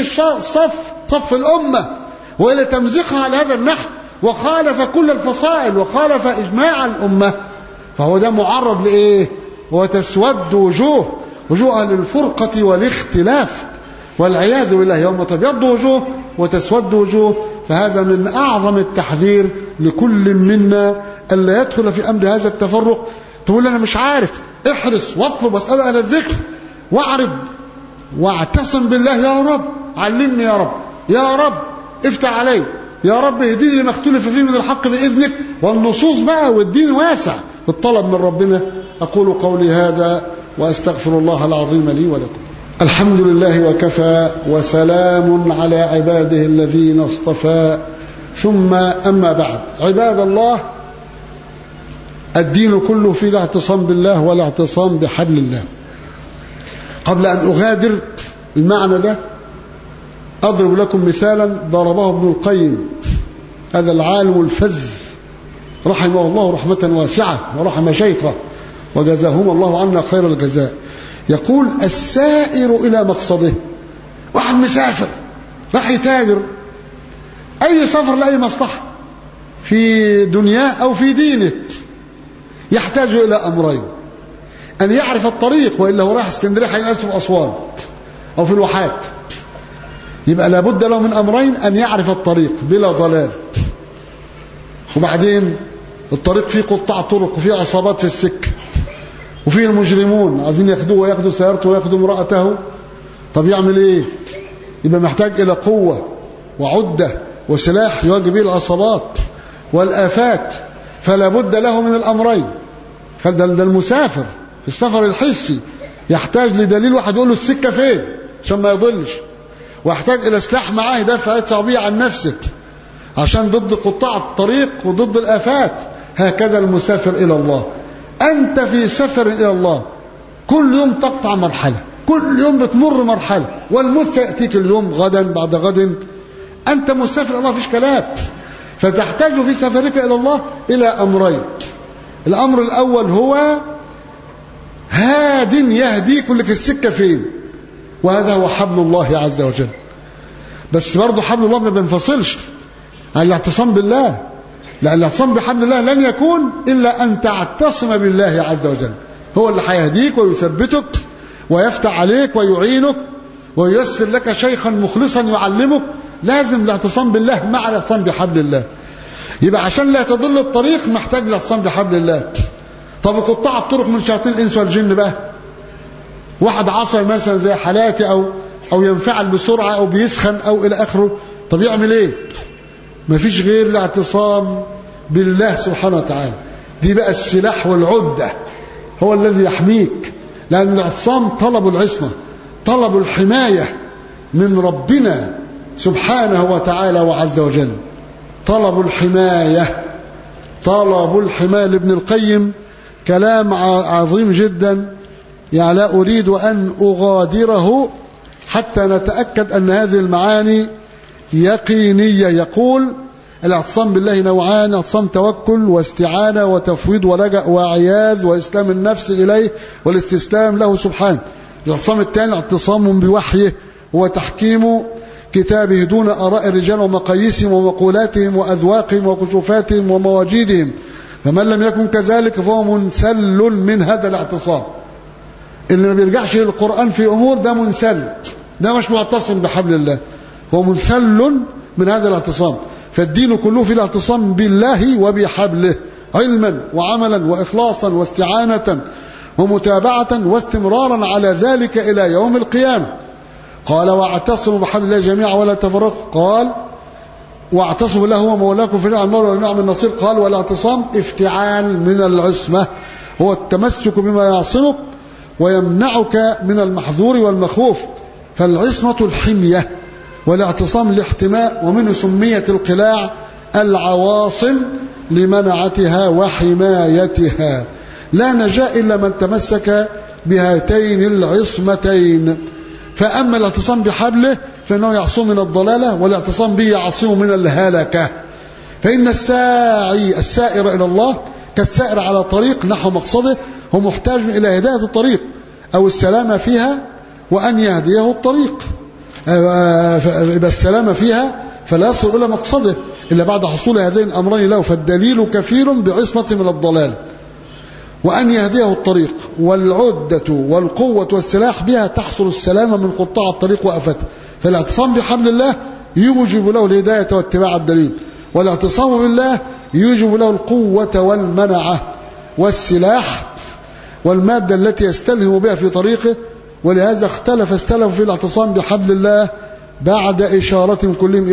صف الأمة وإلى تمزيقها على هذا النحو، وخالف كل الفصائل وخالف إجماع الأمة، فهو ده معرض لإيه؟ وتسود وجوه أهل الفرقة والاختلاف والعياذ بالله، يوم تبيض وجوه وتسود وجوه. فهذا من أعظم التحذير لكل منا ألا يدخل في أمر هذا التفرق. تقول أنا مش عارف، احرص واطلب واسأل أهل الذكر واعرض واعتصم بالله. يا رب علمني، يا رب، يا رب افتح علي، يا رب اهديني لما اختلف فيه من الحق بإذنك. والنصوص بقى والدين واسع في الطلب من ربنا. أقول قولي هذا وأستغفر الله العظيم لي ولكم. الحمد لله وكفى وسلام على عباده الذين اصطفى، ثم أما بعد. عباد الله، الدين كله في الاعتصام بالله والاعتصام بحبل الله. قبل أن أغادر المعنى ده أضرب لكم مثالا ضربه ابن القيم، هذا العالم الفذ رحمه الله رحمة واسعة ورحم شيخه وجزاهم الله عنا خير الجزاء. يقول السائر إلى مقصده. واحد مسافر راح يتاجر، أي سفر لأي مصلحة في دنياه أو في دينه، يحتاج إلى أمرين: أن يعرف الطريق، وإلا هو رايح اسكندرية هينزل في أسوان أو في الواحات، يبقى لابد له من أمرين: أن يعرف الطريق بلا ضلال، وبعدين الطريق فيه قطاع طرق وفيه عصابات في السكة وفيه المجرمون عايزين ياخدوه وياخدوا سيارته وياخدوا امرأته. طب يعمل ايه؟ يبقى محتاج الى قوة وعدة وسلاح يواجه به العصابات والآفات، فلا بد له من الأمرين. ده المسافر في السفر الحسي يحتاج لدليل، واحد يقول له السكة فين عشان ما يضلش، ويحتاج الى سلاح معاه يدافع بيه عن نفسه، عشان ضد قطاع الطريق وضد الآفات. هكذا المسافر إلى الله، أنت في سفر إلى الله، كل يوم تقطع مرحلة، كل يوم بتمر مرحلة، والموت سيأتيك اليوم غدا بعد غد. أنت مسافر إلى الله، فيش كلام. فتحتاج في سفرك إلى الله إلى أمرين. الأمر الأول هو هاد يهديك لك السكة فين، وهذا هو حبل الله عز وجل. بس برضه حبل الله ما بينفصلش عن الاعتصام بالله، لأن الاعتصام بحبل الله لن يكون إلا أن تعتصم بالله عز وجل. هو اللي هيهديك ويثبتك ويفتح عليك ويعينك وييسر لك شيخا مخلصا يعلمك. لازم الاعتصام بالله مع الاعتصام بحبل الله. يبقى عشان لا تضل الطريق محتاج الاعتصام بحبل الله. طب قطاع الطرق من شياطين الإنس والجن بقى، واحد عصى مثلا زي حالاتي أو ينفعل بسرعة أو بيسخن أو إلى آخره، طب يعمل إيه؟ مفيش غير الاعتصام بالله سبحانه وتعالى. دي بقى السلاح والعدة، هو الذي يحميك. لأن الاعتصام طلب العصمة، طلب الحماية من ربنا سبحانه وتعالى وعز وجل. طلب الحماية لابن القيم كلام عظيم جدا، يعني لا أريد أن أغادره حتى نتأكد أن هذه المعاني يقينية. يقول الاعتصام بالله نوعان: اعتصام توكل واستعانة وتفويض ولجأ وعياذ وإسلام النفس إليه والاستسلام له سبحانه. الاعتصام الثاني اعتصام بوحيه، هو تحكيم كتابه دون آراء الرجال ومقاييسهم ومقولاتهم وأذواقهم وكشوفاتهم ومواجيدهم. فمن لم يكن كذلك فهو منسل من هذا الاعتصام. اللي ما بيرجعش للقرآن في أمور ده منسل، ده مش معتصم بحبل الله، هو منسل من هذا الاعتصام. فالدين كله في الاعتصام بالله وبحبله، علما وعملا وإخلاصا واستعانة ومتابعة واستمرارا على ذلك إلى يوم القيامة. قال: واعتصموا بحبل الله جميعا ولا تفرقوا. قال: واعتصموا بالله هو مولاكم في نعم المولى ونعم النصير. قال: والاعتصام افتعال من العصمة، هو التمسك بما يعصمك ويمنعك من المحظور والمخوف. فالعصمة الحمية والاعتصام الاحتماء، ومنه سميت القلاع العواصم لمنعتها وحمايتها. لا نجاء إلا من تمسك بهاتين العصمتين. فأما الاعتصام بحبله فإنه يعصم من الضلالة، والاعتصام به يعصم من الهلكة. فإن السائر إلى الله كالسائر على طريق نحو مقصده، هو محتاج إلى هداية الطريق أو السلامة فيها وأن يهديه الطريق. يبقى السلامة فيها فلا يصل إلى مقصده إلا بعد حصول هذين الأمرين له. فالدليل كثير بعصمة من الضلال وأن يهديه الطريق، والعدة والقوة والسلاح بها تحصل السلامة من قطاع الطريق وأفته. فالاعتصام بحبل الله يوجب له الهداية واتباع الدليل، والاعتصام بالله يوجب له القوة والمنعة والسلاح والمادة التي يستلهم بها في طريقه. ولهذا اختلف السلف في الاعتصام بحبل الله بعد إشارة كلهم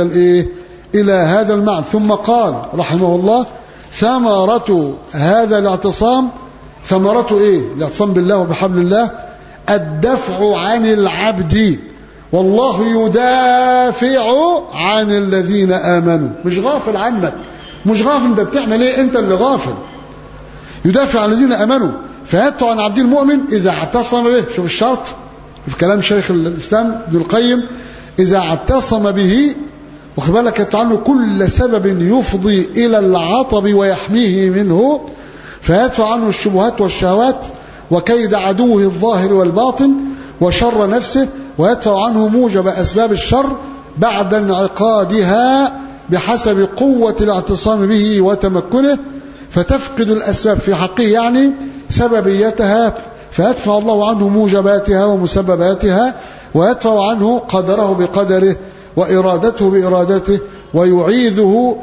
إلى هذا المعنى. ثم قال رحمه الله: ثمرة هذا الاعتصام، ثمرته الاعتصام بالله وبحبل الله الدفع عن العبد، والله يدافع عن الذين آمنوا. مش غافل عنك، مش غافل انت بتعمل انت اللي غافل. يدافع عن الذين آمنوا فيدفع عن عبد المؤمن إذا اعتصم به. شوف الشرط في كلام شيخ الإسلام ابن القيم: إذا اعتصم به، واخد بالك، يدفع عنه كل سبب يفضي إلى العطب ويحميه منه، فيدفع عنه الشبهات والشهوات وكيد عدوه الظاهر والباطن وشر نفسه، ويدفع عنه موجب أسباب الشر بعد انعقادها بحسب قوة الاعتصام به وتمكنه، فتفقد الأسباب في حقه يعني سببيتها، فيدفع الله عنه موجباتها ومسبباتها، ويدفع عنه قدره بقدره وإرادته بإرادته، ويعيذه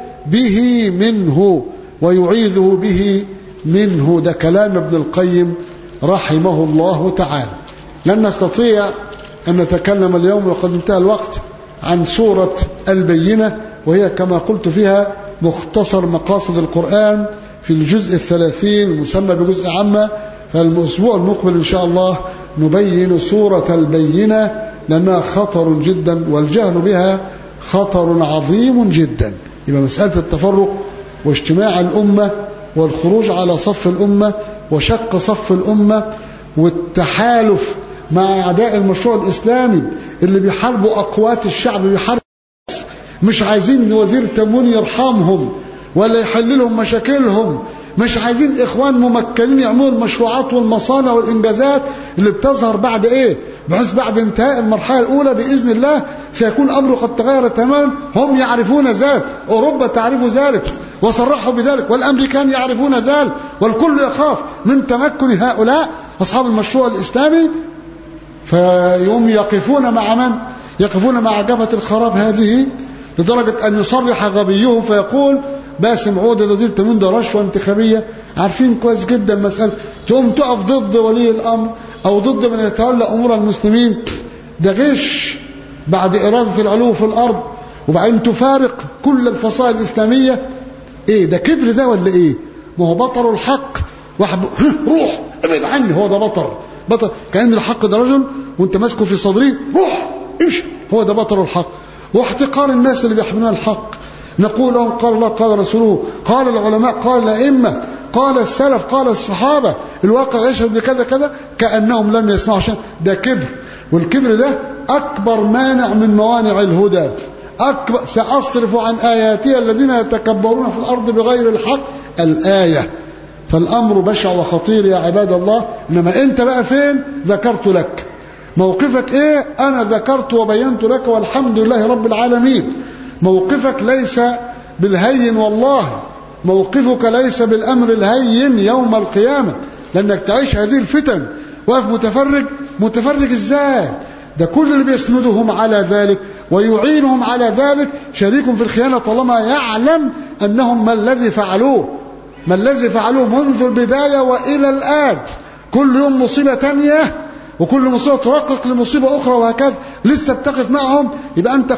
به منه. ده كلام ابن القيم رحمه الله تعالى. لن نستطيع أن نتكلم اليوم وقد انتهى الوقت عن سورة البينة، وهي كما قلت فيها مختصر مقاصد القرآن في الجزء 30 المسمى بجزء عامة. فالأسبوع المقبل إن شاء الله نبين سورة البينة، لأنها خطر جدا والجهل بها خطر عظيم جدا. يبقى مسألة التفرق واجتماع الأمة والخروج على صف الأمة وشق صف الأمة والتحالف مع أعداء المشروع الإسلامي اللي بيحاربوا أقوات الشعب، بيحاربوا مش عايزين وزير تموين يرحمهم ولا يحل لهم مشاكلهم، مش عايزين إخوان ممكنين يعملوا المشروعات والمصانع والإنجازات اللي بتظهر بعد إيه، بحيث بعد انتهاء المرحلة الأولى بإذن الله سيكون أمره قد تغير تماما. هم يعرفون ذلك، أوروبا تعرف ذلك وصرحوا بذلك، والأمريكان يعرفون ذلك، والكل يخاف من تمكن هؤلاء أصحاب المشروع الإسلامي. فيوم يقفون مع من؟ يقفون مع جبهة الخراب هذه، لدرجة أن يصرح غبيهم فيقول باسم عودة ده وزير التموين ده رشوة انتخابية. عارفين كويس جدا مسألة تقوم تقف ضد ولي الأمر أو ضد من يتولى أمور المسلمين، ده غش بعد إرادة العلو في الأرض، وبعدين تفارق كل الفصائل الإسلامية. إيه ده كبر ده ولا إيه؟ ما هو بطر الحق واحد روح ابعد عني، هو ده بطر كأن الحق ده رجل وانت ماسكه في صدري، روح امشي، هو ده بطر الحق. واحتقار الناس اللي بيحملون الحق. نقول لهم قال الله قال رسوله قال العلماء قال الأئمة قال السلف قال الصحابة، الواقع يشهد بكذا كذا، كأنهم لم يسمعوا شيء. ده كبر، والكبر ده أكبر مانع من موانع الهدى. أكبر سأصرف عن آياتي الذين يتكبرون في الأرض بغير الحق الآية. فالأمر بشع وخطير يا عباد الله. إنما أنت بقى فين؟ ذكرت لك موقفك إيه، أنا ذكرت وبينت لك والحمد لله رب العالمين. موقفك ليس بالهين، والله موقفك ليس بالأمر الهين يوم القيامة، لأنك تعيش هذه الفتن واقف متفرج إزاي؟ ده كل اللي بيسندهم على ذلك ويعينهم على ذلك شريك في الخيانة، طالما يعلم أنهم ما الذي فعلوه منذ البداية وإلى الآن. كل يوم مصيبة تانية، وكل مصيبة ترقق لمصيبة أخرى، وهكذا لسه بتقف معهم. يبقى أنت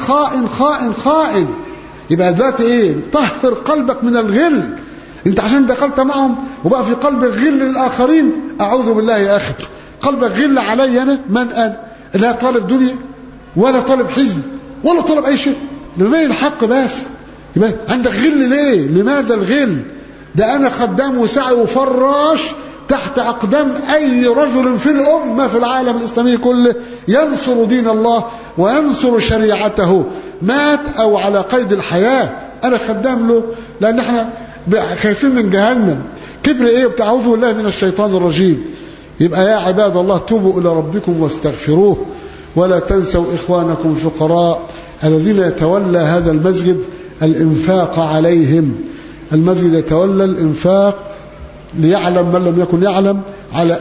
خائن. يبقى دلوقتي إيه؟ طهر قلبك من الغل. أنت عشان دخلت معهم وبقى في قلبك غل للآخرين، أعوذ بالله يا أخي، قلبك غل علي أنا، من أنا؟ لا طالب دنيا ولا طالب حزب ولا طالب أي شيء، لبين الحق بس. يبقى عندك غل ليه؟ لماذا الغل؟ ده أنا خدام وسعي وفراش تحت أقدام أي رجل في الأمة في العالم الإسلامي كله ينصر دين الله وينصر شريعته، مات أو على قيد الحياة، أنا خدام له، لأن احنا خايفين من جهنم. كبر إيه؟ وتعوذوا بالله من الشيطان الرجيم. يبقى يا عباد الله توبوا إلى ربكم واستغفروه، ولا تنسوا إخوانكم الفقراء الذين يتولى هذا المسجد الإنفاق عليهم. المسجد يتولى الإنفاق ليعلم من لم يكن يعلم على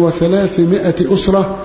1300 أسرة،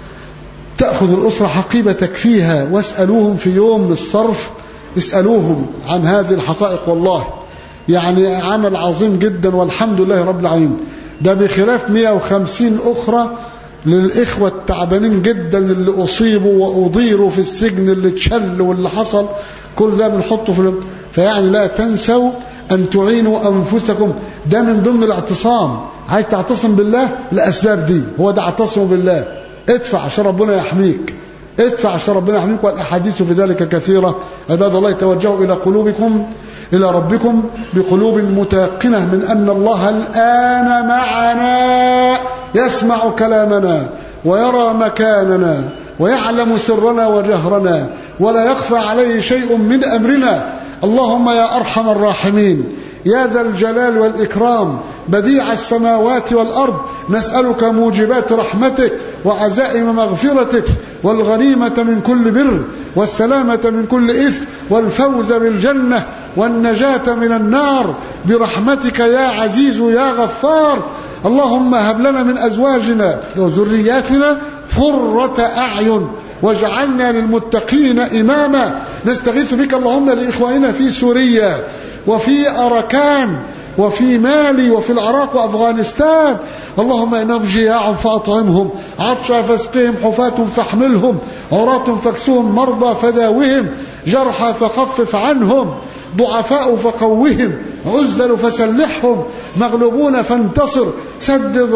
تأخذ الأسرة حقيبة تكفيها. واسألوهم في يوم الصرف، اسألوهم عن هذه الحقائق، والله يعني عمل عظيم جدا والحمد لله رب العالمين. ده بخلاف 150 أخرى للإخوة التعبانين جدا اللي أصيبوا وأضيروا في السجن، اللي اتشل واللي حصل، كل ده بنحطه في فيعني لا تنسوا أن تعينوا أنفسكم. ده من ضمن الاعتصام. عايز تعتصم بالله، الأسباب دي هو ده، اعتصموا بالله، ادفع عشان ربنا يحميك، ادفع عشان ربنا يحميك. والأحاديث في ذلك كثيرة. عباد الله توجهوا إلى قلوبكم إلى ربكم بقلوب متيقنة من أن الله الآن معنا، يسمع كلامنا ويرى مكاننا ويعلم سرنا وجهرنا، ولا يخفى عليه شيء من أمرنا. اللهم يا أرحم الراحمين، يا ذا الجلال والإكرام، بديع السماوات والأرض، نسألك موجبات رحمتك وعزائم مغفرتك، والغنيمة من كل بر، والسلامة من كل إثم، والفوز بالجنة، والنجاة من النار، برحمتك يا عزيز يا غفار. اللهم هب لنا من أزواجنا وذرياتنا قرة أعين واجعلنا للمتقين إماما. نستغيث بك اللهم لإخواننا في سوريا وفي أركان وفي مالي وفي العراق وأفغانستان. اللهم إنهم جياع فأطعمهم، عطشا فاسقهم، حفاة فاحملهم، عراة فاكسوهم، مرضى فداوهم، جرحى فخفف عنهم، ضعفاء فقوهم، عزل فسلحهم، مغلوبون فانتصر. سدد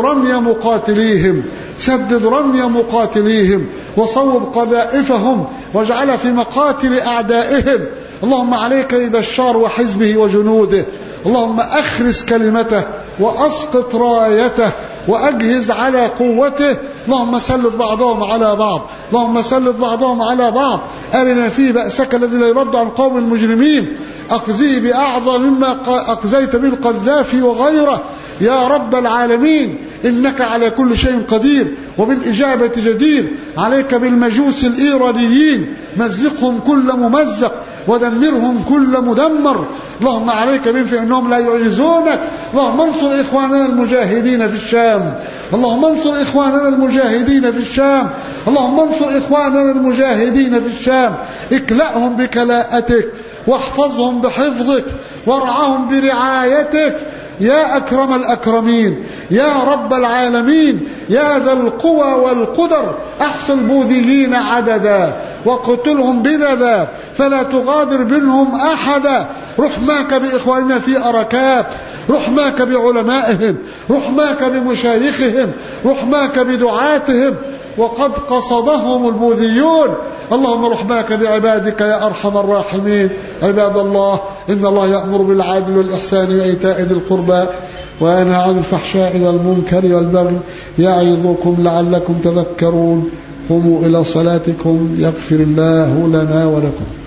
رمي مقاتليهم وصوب قذائفهم، واجعل في مقاتل أعدائهم اللهم عليك ببشار وحزبه وجنوده، اللهم أخرس كلمته وأسقط رايته وأجهز على قوته، اللهم سلط بعضهم على بعض، اللهم سلط بعضهم على بعض. أرنا فيه بأسك الذي لا يرد عن قوم المجرمين، أخزيه بأعظم مما أخزيت به القذافي وغيره يا رب العالمين، إنك على كل شيء قدير وبالإجابة جدير. عليك بالمجوس الإيرانيين، مزقهم كل ممزق ودمرهم كل مدمر. اللهم عليك بهم فإنهم لا يعجزونك. اللهم انصر إخواننا المجاهدين في الشام، اللهم انصر إخواننا المجاهدين في الشام، اللهم انصر إخواننا المجاهدين في الشام. اكلأهم بكلاءتك واحفظهم بحفظك وارعهم برعايتك يا أكرم الأكرمين يا رب العالمين يا ذا القوى والقدر. احصل البوذيين عددا وقتلهم بددا فلا تغادر منهم أحدا. رحماك بإخواننا في أركات، رحماك بعلمائهم، رحماك بمشايخهم، رحماك بدعاتهم، وقد قصدهم البوذيون. اللهم رحماك بعبادك يا أرحم الراحمين. عباد الله، إن الله يأمر بالعدل والإحسان وإيتاء ذي القربى وينهى عن الفحشاء والمنكر والبغي يعظكم لعلكم تذكرون. قوموا إلى صلاتكم يغفر الله لنا ولكم.